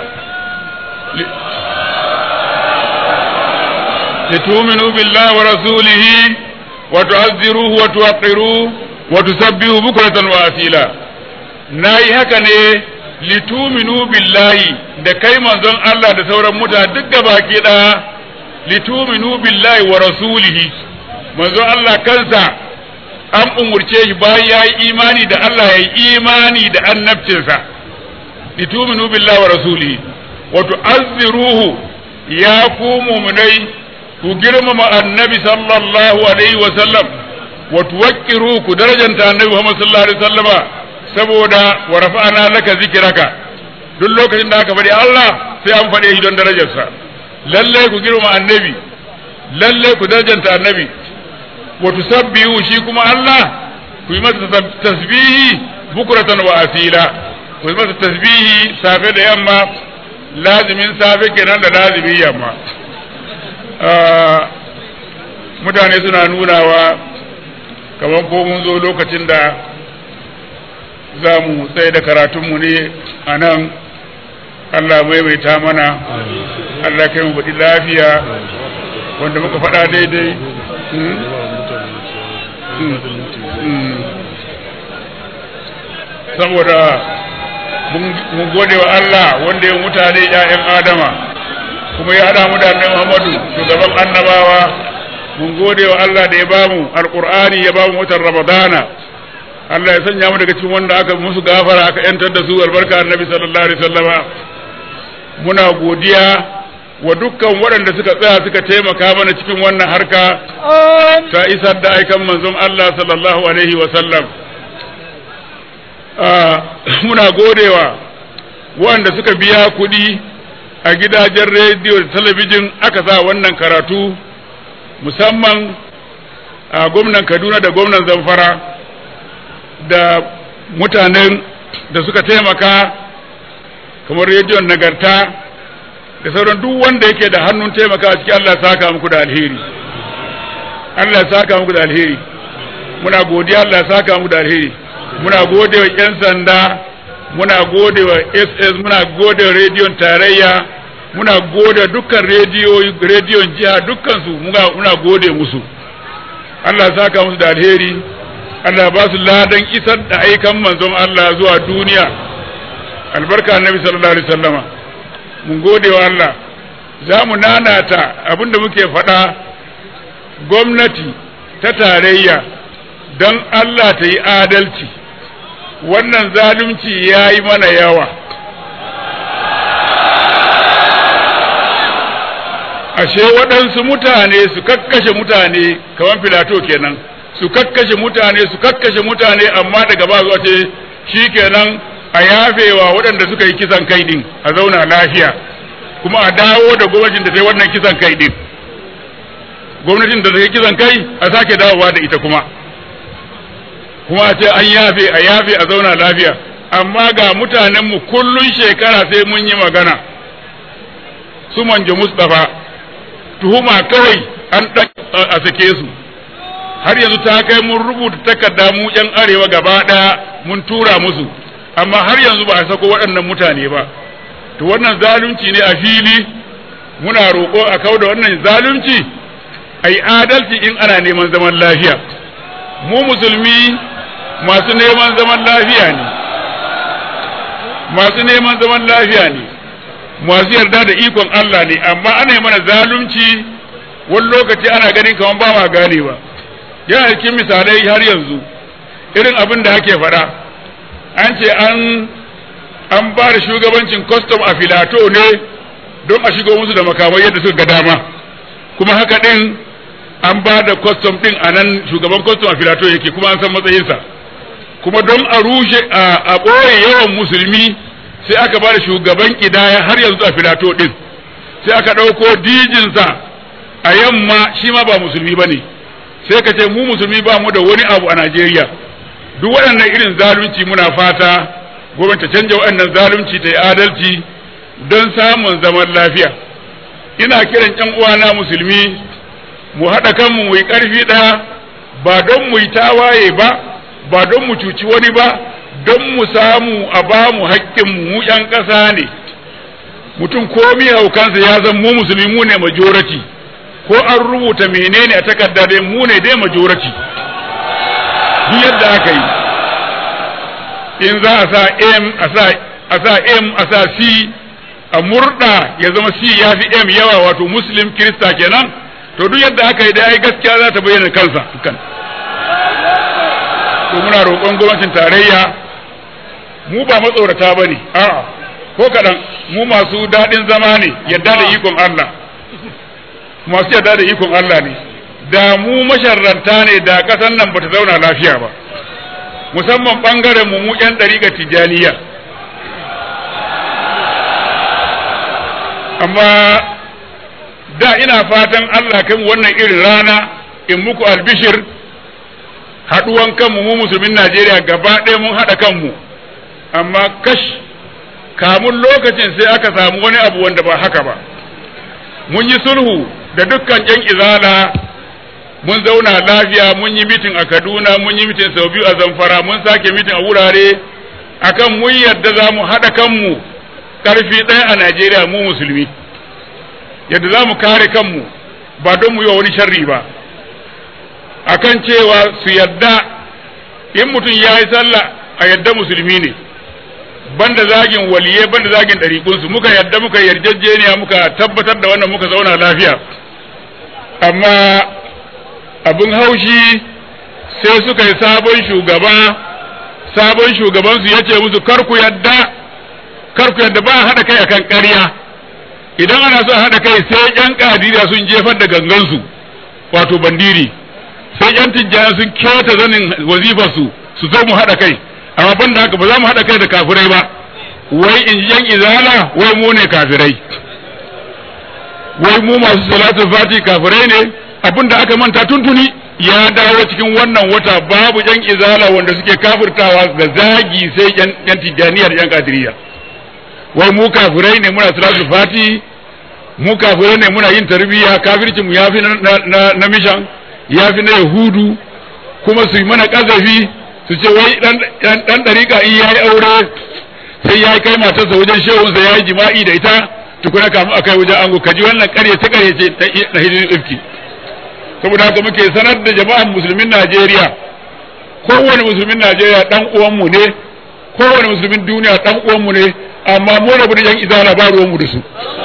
لتؤمنوا بالله ورسوله وتعذروه وتوقروه وتسبحوه بكرة وأصيلا nayi haka ne lituminu billahi da kai manzon Allah da sauran mutane duk gabaki da lituminu billahi wa rasulihi manzon Allah kansa an umurce shi bayan yayi imani da Allah yayi imani da annabcinsa lituminu billahi wa rasulihi wa tu'azziruhu ya ku mu'minai ku girmama annabi sallallahu alaihi wa sallam wa tuwaqqiru ku darajanta annabi Muhammad sallallahu alaihi wa sallama saboda wa rafa'ana laka zikraka duk lokacin da aka faɗi Allah sai an faɗe shi don darajarsa lalle ku girma annabi lalle ku darajanta annabi wa tusabbihu shi kuma Allah ku yi masa tasbihi bukratan wa asila ku yi masa tasbihi safe da yamma lazimin safe kenan da lazimin yamma mutane suna nunawa kamar ko mun zo lokacin da za mu tsaye da karatunmu ne a nan Allah maimaita mana Allah kai mu baɗi lafiya wanda muka faɗa daidai saboda mun gode wa Allah wanda ya mutane ‘ya'yan Adama kuma ya haɗa mu da annabi Muhammadu shugaban annabawa mun gode wa Allah da ya bamu alƙur'ani ya bamu watan Ramadana Allah ya sanya mu daga cikin wanda aka musu gafara aka yantar da su albarka annabi sallallahu alaihi wasallama muna godiya wa dukkan waɗanda suka tsaya suka taimaka mana cikin wannan harka ta isar da aikan manzon Allah sallallahu alaihi wasallam muna godewa waɗanda suka biya kuɗi a gidajen rediyo da talabijin aka sa wannan karatu musamman a gwamnan Kaduna da gwamnan Zamfara da mutanen da suka taimaka kamar rediyon nagarta da sauran duk wanda yake da hannun taimaka a cikin Allah saka muku da alheri Allah saka muku da alheri muna godiya Allah saka muku da alheri muna gode wa ƴan sanda muna gode wa S S muna gode wa rediyon tarayya muna gode dukkan rediyo rediyon jiha dukkan su muna gode musu Allah saka musu da alheri Allah ba su ladan isar da aikan manzon Allah zuwa duniya albarka annabi sallallahu alaihi wasallama mun gode wa Allah za mu nanata abinda muke faɗa gwamnati ta tarayya don Allah ta yi adalci wannan zalunci ya yi mana yawa ashe waɗansu mutane su kakkashe mutane kamar filato kenan su kakkashe mutane su kakkashe mutane amma daga ba zuwa ce shikenan a yafewa waɗanda suka yi kisan kai din a zauna lafiya kuma a dawo da gwamnatin da ta yi wannan kisan kai din gwamnatin da ta yi kisan kai a sake dawowa da ita kuma kuma a ce an yafe a yafe a zauna lafiya amma ga mutanenmu kullun shekara sai mun yi magana su manje Mustapha tuhuma kawai an ɗan a sake su har yanzu ta kai mun rubuta takarda mu yan arewa gaba ɗaya mun tura musu amma har yanzu ba a sako waɗannan mutane ba to wannan zalunci ne a fili muna roƙo a kau da wannan zalunci a yi adalci in ana neman zaman lafiya mu musulmi masu neman zaman lafiya ne masu neman zaman lafiya ne masu yarda da ikon Allah ne amma ana yi mana zalunci wani lokaci ana ganin kamar ba ma ganewa yana cikin misalai har yanzu irin abin da ake faɗa an ce an an ba da shugabancin custom a filato ne don a shigo musu da makamai yadda suka ga dama kuma haka din an ba da custom din a nan shugaban custom a filato yake kuma an san matsayinsa kuma don a rushe a ɓoye yawan musulmi sai aka ba da shugaban kidaya har yanzu a filato din, sai aka ɗauko dijinsa a yamma shi ma ba musulmi ba ne, sai ka ce mu musulmi ba mu da wani abu a Najeriya. Duk waɗannan irin zalunci muna fata gwamnati ta canja waɗannan zalunci ta yi adalci don samun zaman lafiya. Ina kiran ƴan uwana musulmi mu haɗa kanmu mu yi ƙarfi ɗaya, ba don mu yi tawaye ba, ba don mu cuci wani ba, don mu samu a ba mu haƙƙinmu mu ƴan ƙasa ne. Mutum komi haukansa ya zan mu musulmi mu ne majority, ko an rubuta menene a takarda dai mu ne dai majority. Duk yadda aka yi, in za a sa M a sa a sa M a sa C a murda ya zama C ya fi M yawa, wato Muslim Kirista kenan, to duk yadda aka yi da ai gaskiya za ta bayyana kansa kan. To muna roƙon gwamnatin tarayya, mu ba matsorata bane, a'a ko kaɗan, mu masu daɗin zama ne, yadda da ikon Allah, masu yadda da ikon Allah ne. Da mu masharranta ne da ƙasar nan bata zauna lafiya ba, musamman ɓangaren mu mu ƴan ɗariƙar Tijjaniya. Amma da ina fatan Allah kai mu wannan irin rana in muku albishir, haɗuwan kanmu mu musulmin Najeriya gaba ɗaya mun haɗa kanmu, amma kash kamun lokacin sai aka samu wani abu wanda ba haka ba. Mun yi sulhu da dukkan ƴan izala, mun zauna lafiya, mun yi mitin a Kaduna, mun yi mitin sau biyu a Zamfara, mun sake mitin a wurare akan mun yadda za mu haɗa kanmu ƙarfi ɗaya a Najeriya mu musulmi, yadda za mu kare kanmu ba don mu yi wa wani sharri ba, akan cewa su yadda in mutum ya yi sallah a yadda musulmi ne, banda zagin waliye banda zagin ɗariƙunsu, muka yadda muka yarjejeniya muka tabbatar da wannan muka zauna lafiya. Amma abin haushi sai suka yi sabon shugaba, sabon shugabansu ya ce musu kar ku yadda kar ku yadda ba haɗa kai akan ƙarya, idan ana so haɗa kai sai ƴan ƙadiriya sun jefar da gangansu wato bandiri, sai ƴan tijjani sun kyauta zanin wazifarsu su zo mu haɗa kai, amma banda haka ba za mu haɗa kai da kafirai ba. Wai in ji ƴan izala wai mu ne kafirai, wai mu masu salatul fati kafirai ne. Abin da aka manta tuntuni ya dawo cikin wannan wata, babu ƴan izala wanda suke kafirtawa ga zagi sai ƴan tijjaniya da ƴan kadiriya. Wai mu kafirai ne muna salatul fati, mu kafirai ne muna yin tarbiyya, kafircin mu yafi na na, na mishan, yafi na yahudu, kuma su yi mana kazafi su ce wai dan dan dariƙa in yayi aure sai ya kai matarsa wajen shehunsa ya yi jima'i da ita tukuna kamun akai wajen ango. Kaji wannan ƙarya ta ƙarya ce na hidin ifki. Saboda haka muke sanar da jama'an musulmin Najeriya, kowane musulmin Najeriya dan uwanmu ne, kowane musulmin duniya dan uwanmu ne, amma mu rabu da yan izara ba ruwanmu da su,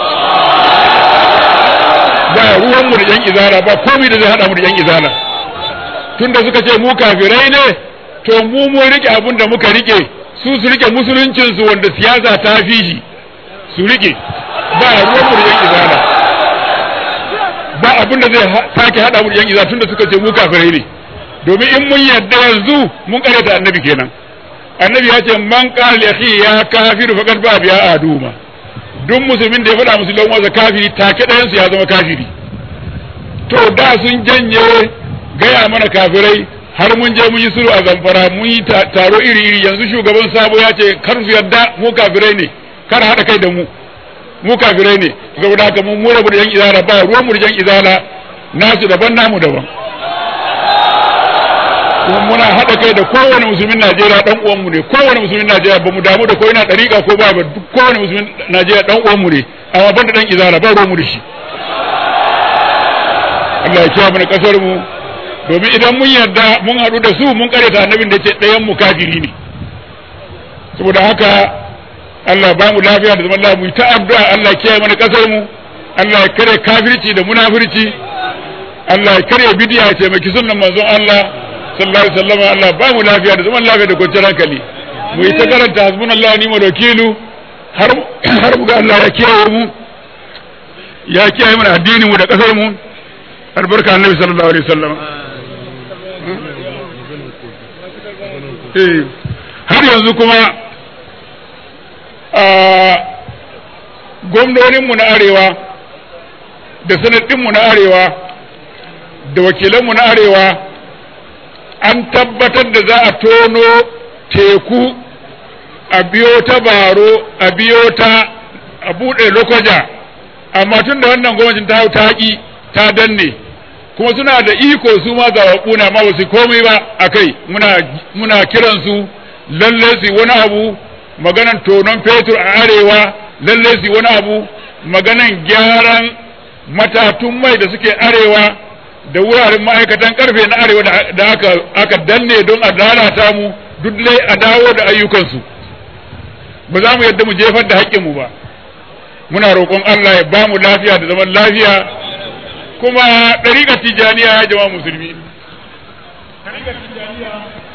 ba ruwanmu da yan izara, ba komai da zai hada mu da yan izara. Tunda suka ce mu kafirai ne, to mu mun rike abin da muka rike, su su rike musuluncin su wanda siyasa ta fi shi su rike, ba ruwanmu da yan izara, ba abin da zai sake hada mu da yan izara tunda suka ce mu kafirai ne. Domin in mun yarda yanzu mun karanta annabi kenan. Annabi ya ce man qala li akhi ya kafiru faqad ba biya aduma. Duk musulmin da ya faɗa musu lawan wasa kafiri take ɗayan su ya zama kafiri. To da sun janye gaya mana kafirai, har mun je mun yi sulhu a Zamfara, mun yi taro iri iri. Yanzu shugaban sabo ya ce kar su yarda mu kafirai ne, kar hada kai da mu, mu kafirai ne. Saboda haka mun mu rabu da yan izala, ba ruwan mu da yan izala, nasu daban namu daban. Kuma muna haɗa kai da kowane musulmin Najeriya ɗan uwanmu ne, kowane musulmin Najeriya ba mu damu da ko yana ɗariƙa ko ba ba, duk kowane musulmin Najeriya ɗan uwanmu ne, amma banda ɗan izala ba ruwanmu da shi. Allah ya kiyaye mana ƙasar mu, domin idan mun yarda mun haɗu da su mun ƙaryata annabin da ce ɗayan mu kafiri ne. Saboda haka Allah ba mu lafiya da zaman lafiya, mu yi ta addu'a Allah ya kiyaye mana ƙasar mu, Allah ya kare kafirci da munafirci, Allah ya kare bidiya ya taimaki sunnan manzon Allah sallallahu alaihi wasallam. Allah ba mu lafiya da zaman lafiya da kwanciyar hankali, mu yi ta karanta hasbunallahu wa ni'mal wakilu har har mu ga Allah ya kiyaye mu, ya kiyaye mana addinin mu da kasar mu, albarka annabi sallallahu alaihi wasallam. eh har yanzu kuma gwamnoninmu na arewa da sanadinmu na arewa da wakilanmu na arewa an tabbatar da za a tono teku a biyo ta baro a biyo ta a buɗe lokaja amma tun da wannan gwamnatin ta hau taƙi ta danne kuma suna da iko su ma zaɓaɓɓu na ma ba su komai ba a kai muna, muna kiransu lallai su wani abu maganan tonon fetur a arewa lallai su wani abu maganan gyaran matatun mai da suke arewa da wuraren ma'aikatan karfe na arewa da aka, aka danne don a lalata mu duk dai a dawo da ayyukansu ba za mu yadda mu jefar da haƙƙinmu ba muna roƙon Allah ya ba mu lafiya da zaman lafiya kuma ɗariƙar tijaniya ya jama musulmi ɗariƙar tijaniya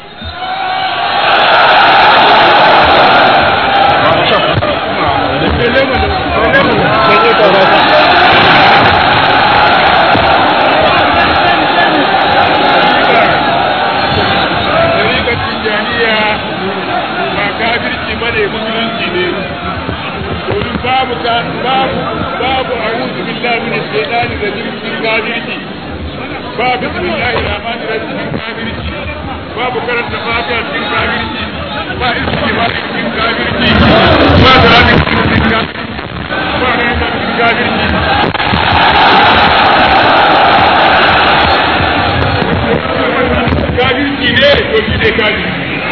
babu babu babu a'udhu billahi minash shaitani rajim cikin kafirci babu bismillahir rahmanir rahim cikin kafirci babu karanta fatiha cikin kafirci ba istighfar cikin kafirci ba salatin cikin kafirci ba rayuwa cikin kafirci kafirci ne to shi ne kafirci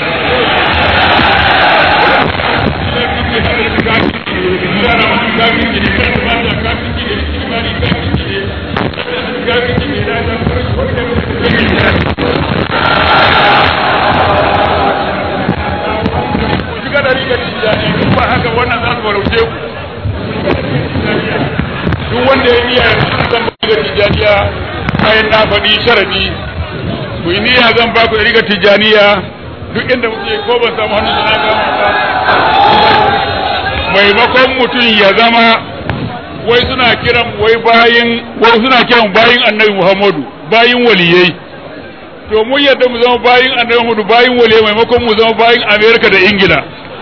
duk wanda ya niyya ya zan ba ga tijaniya bayan na faɗi sharadi ku yi niyya zan ba ku da riga tijaniya duk inda muke ko ban samu hannun sana ga maimakon mutum ya zama wai suna kiran wai bayin wai suna kiran bayin annabi Muhammadu bayin waliyai to mun yadda mu zama bayin annabi Muhammadu bayin waliyai maimakon mu zama bayin Amerika da Ingila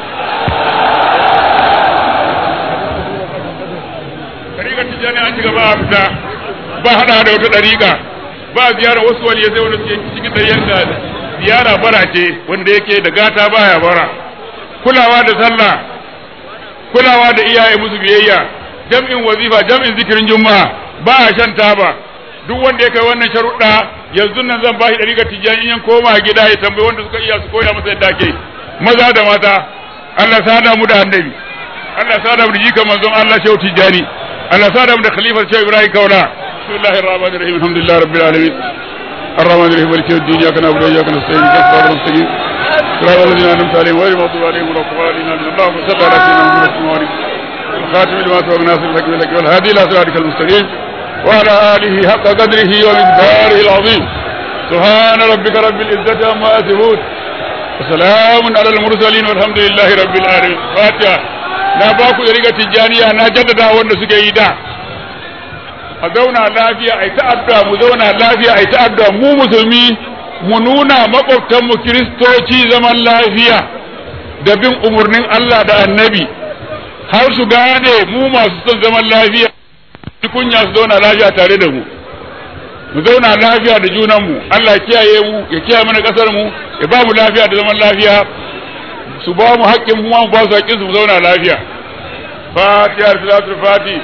tariqa tijani an ci gaba a fita ba hada da wata tariqa ba ziyara wasu waliyai sai wanda suke cikin tariyan da ziyara bara ce wanda yake da gata baya bara kulawa da sallah kulawa da iyaye musu biyayya jam'in wazifa jam'in zikirin juma'a ba a shan taba duk wanda ya kai wannan sharuɗa yanzu nan zan bashi ɗariƙar tijjani in koma gida ya tambayi wanda suka iya su koya masa yadda ake maza da mata Allah sada mu da annabi Allah sada mu da jikan manzon Allah shehu tijjani Allah sada mu da khalifar shehu Ibrahim Kaula bismillahir rahmanir rahim alhamdulillahi rabbil alamin الرحمن الرحيم مالك يوم الدين اياك نعبد واياك نستعين اهدنا الصراط المستقيم صراط الذين انعمت عليهم غير المغضوب عليهم ولا الضالين اللهم صل على سيدنا محمد وعلى الخاتم لما سبق ناصر الحق بالحق والهادي الى صراطك المستقيم وعلى اله حق قدره ومقداره العظيم سبحان ربك رب العزه عما يصفون وسلام على المرسلين والحمد لله رب العالمين فاتحه na ba ku da riga tijaniya na jaddada wanda suke yi da a zauna lafiya ai ta'adda mu zauna lafiya ai ta'adda mu musulmi mu nuna makwabtan mu kristoci zaman lafiya da bin umurnin Allah da annabi har su gane mu masu son zaman lafiya kunya su zauna lafiya tare da mu mu zauna lafiya da junan mu Allah ya kiyaye mu ya kiyaye mana kasar mu ya ba mu lafiya da zaman lafiya su ba mu haƙƙin mu mu ba su haƙƙin su mu zauna lafiya fatiha salatul fati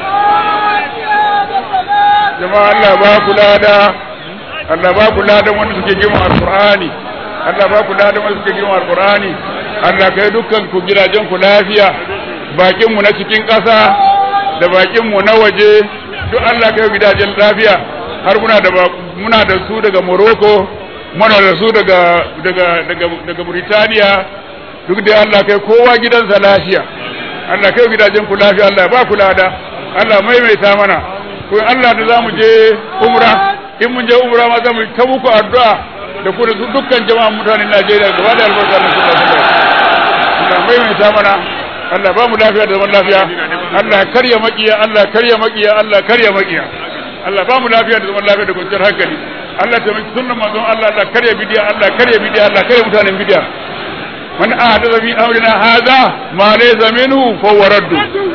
jama'a Allah ba ku lada Allah ba ku lada wanda suke girma alqur'ani Allah ba ku lada wanda suke girma alqur'ani Allah kai dukkan ku gidajen ku lafiya bakin mu na cikin ƙasa da bakin mu na waje duk Allah kai gidajen lafiya har muna da muna da su daga Morocco muna da su daga daga daga daga Mauritania duk da Allah kai kowa gidansa lafiya Allah kai gidajen ku lafiya Allah ba ku lada Allah maimaita mana ko Allah da zamu je umra in mun je umra ma zamu ta muku addu'a da ku da dukkan jama'an mutanen Najeriya gaba da albarka Allah sallallahu alaihi wasallam Allah maimaita mana Allah ba mu lafiya da zaman lafiya Allah karya makiya Allah karya makiya Allah karya makiya Allah ba mu lafiya da zaman lafiya da kwanciyar hankali Allah ta miki sunnan manzon Allah Allah karya bidiya Allah karya bidiya Allah karya mutanen bidiya man ahdatha fi amrina hadha ma laysa minhu fa huwa radd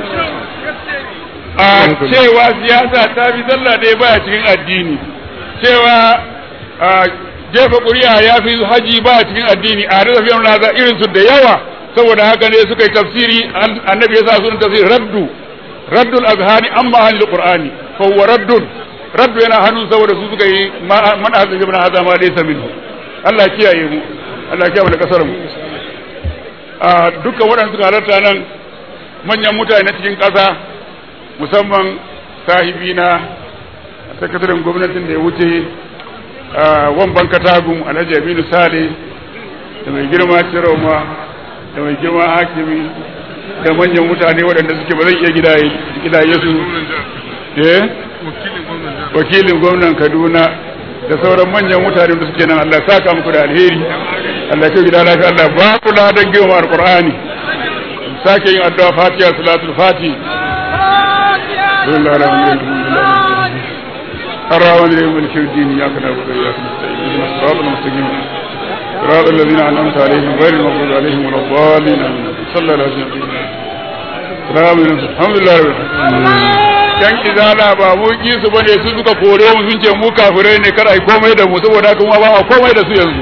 a cewa siyasa ta fi sallah dai baya cikin addini cewa jefa ƙuri'a ya fi haji baya cikin addini a hadasa fi amrina hadha irin su da yawa saboda haka ne suka yi tafsiri annabi ya sa sunan tafsir raddu raddul azhani amma halil qur'ani fa huwa raddun raddu yana hannun saboda su suka yi man ahdatha fi amrina hadha ma laysa minhu Allah kiyaye mu Allah kiyaye mu da kasar mu a dukkan waɗanda suka halarta nan manyan mutane na cikin ƙasa musamman sahibina sakataren gwamnatin da ya wuce wamban katagun alhaji aminu sale da mai girma ciroma da mai girma hakimi da manyan mutane waɗanda suke ba zai iya gidaye su wakilin gwamnan kaduna da sauran manyan mutane da suke nan Allah saka muku da alheri Allah kai gida lafiya Allah ba ku ladan girma alqur'ani sake yin addu'a fatiha salatul fati billahi alhamdulillah arrahman rahim maliki yawmiddin iyyaka na'budu wa iyyaka nasta'in ihdinas siratal mustaqim صراط الذين أنعمت عليهم غير المغضوب عليهم ولا الضالين صلى الله عليه وسلم السلام عليكم الحمد لله رب العالمين dan izala ba mu ki su bane su suka kore mu sun ce mu kafirai ne kar ai komai da mu saboda kuma ba a komai da su yanzu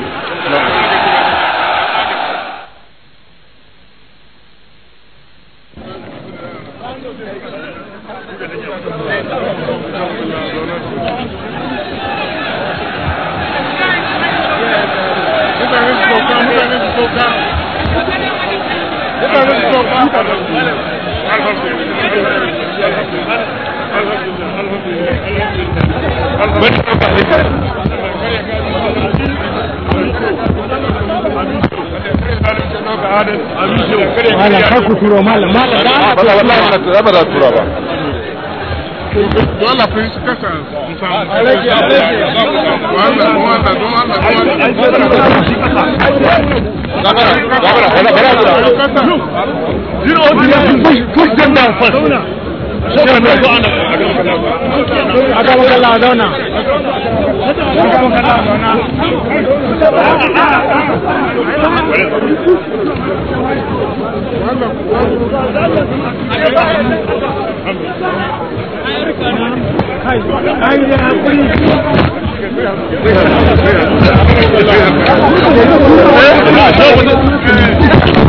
Malam kar ku turo malam malam da ba wallahi ba za tura ba dole kun kasa musamman alaji alaji wanda wanda don Allah gabara gabara gabara gabara you know push push them down first shaka na zo ana aka maka la zauna aka maka la zauna Ai ai ai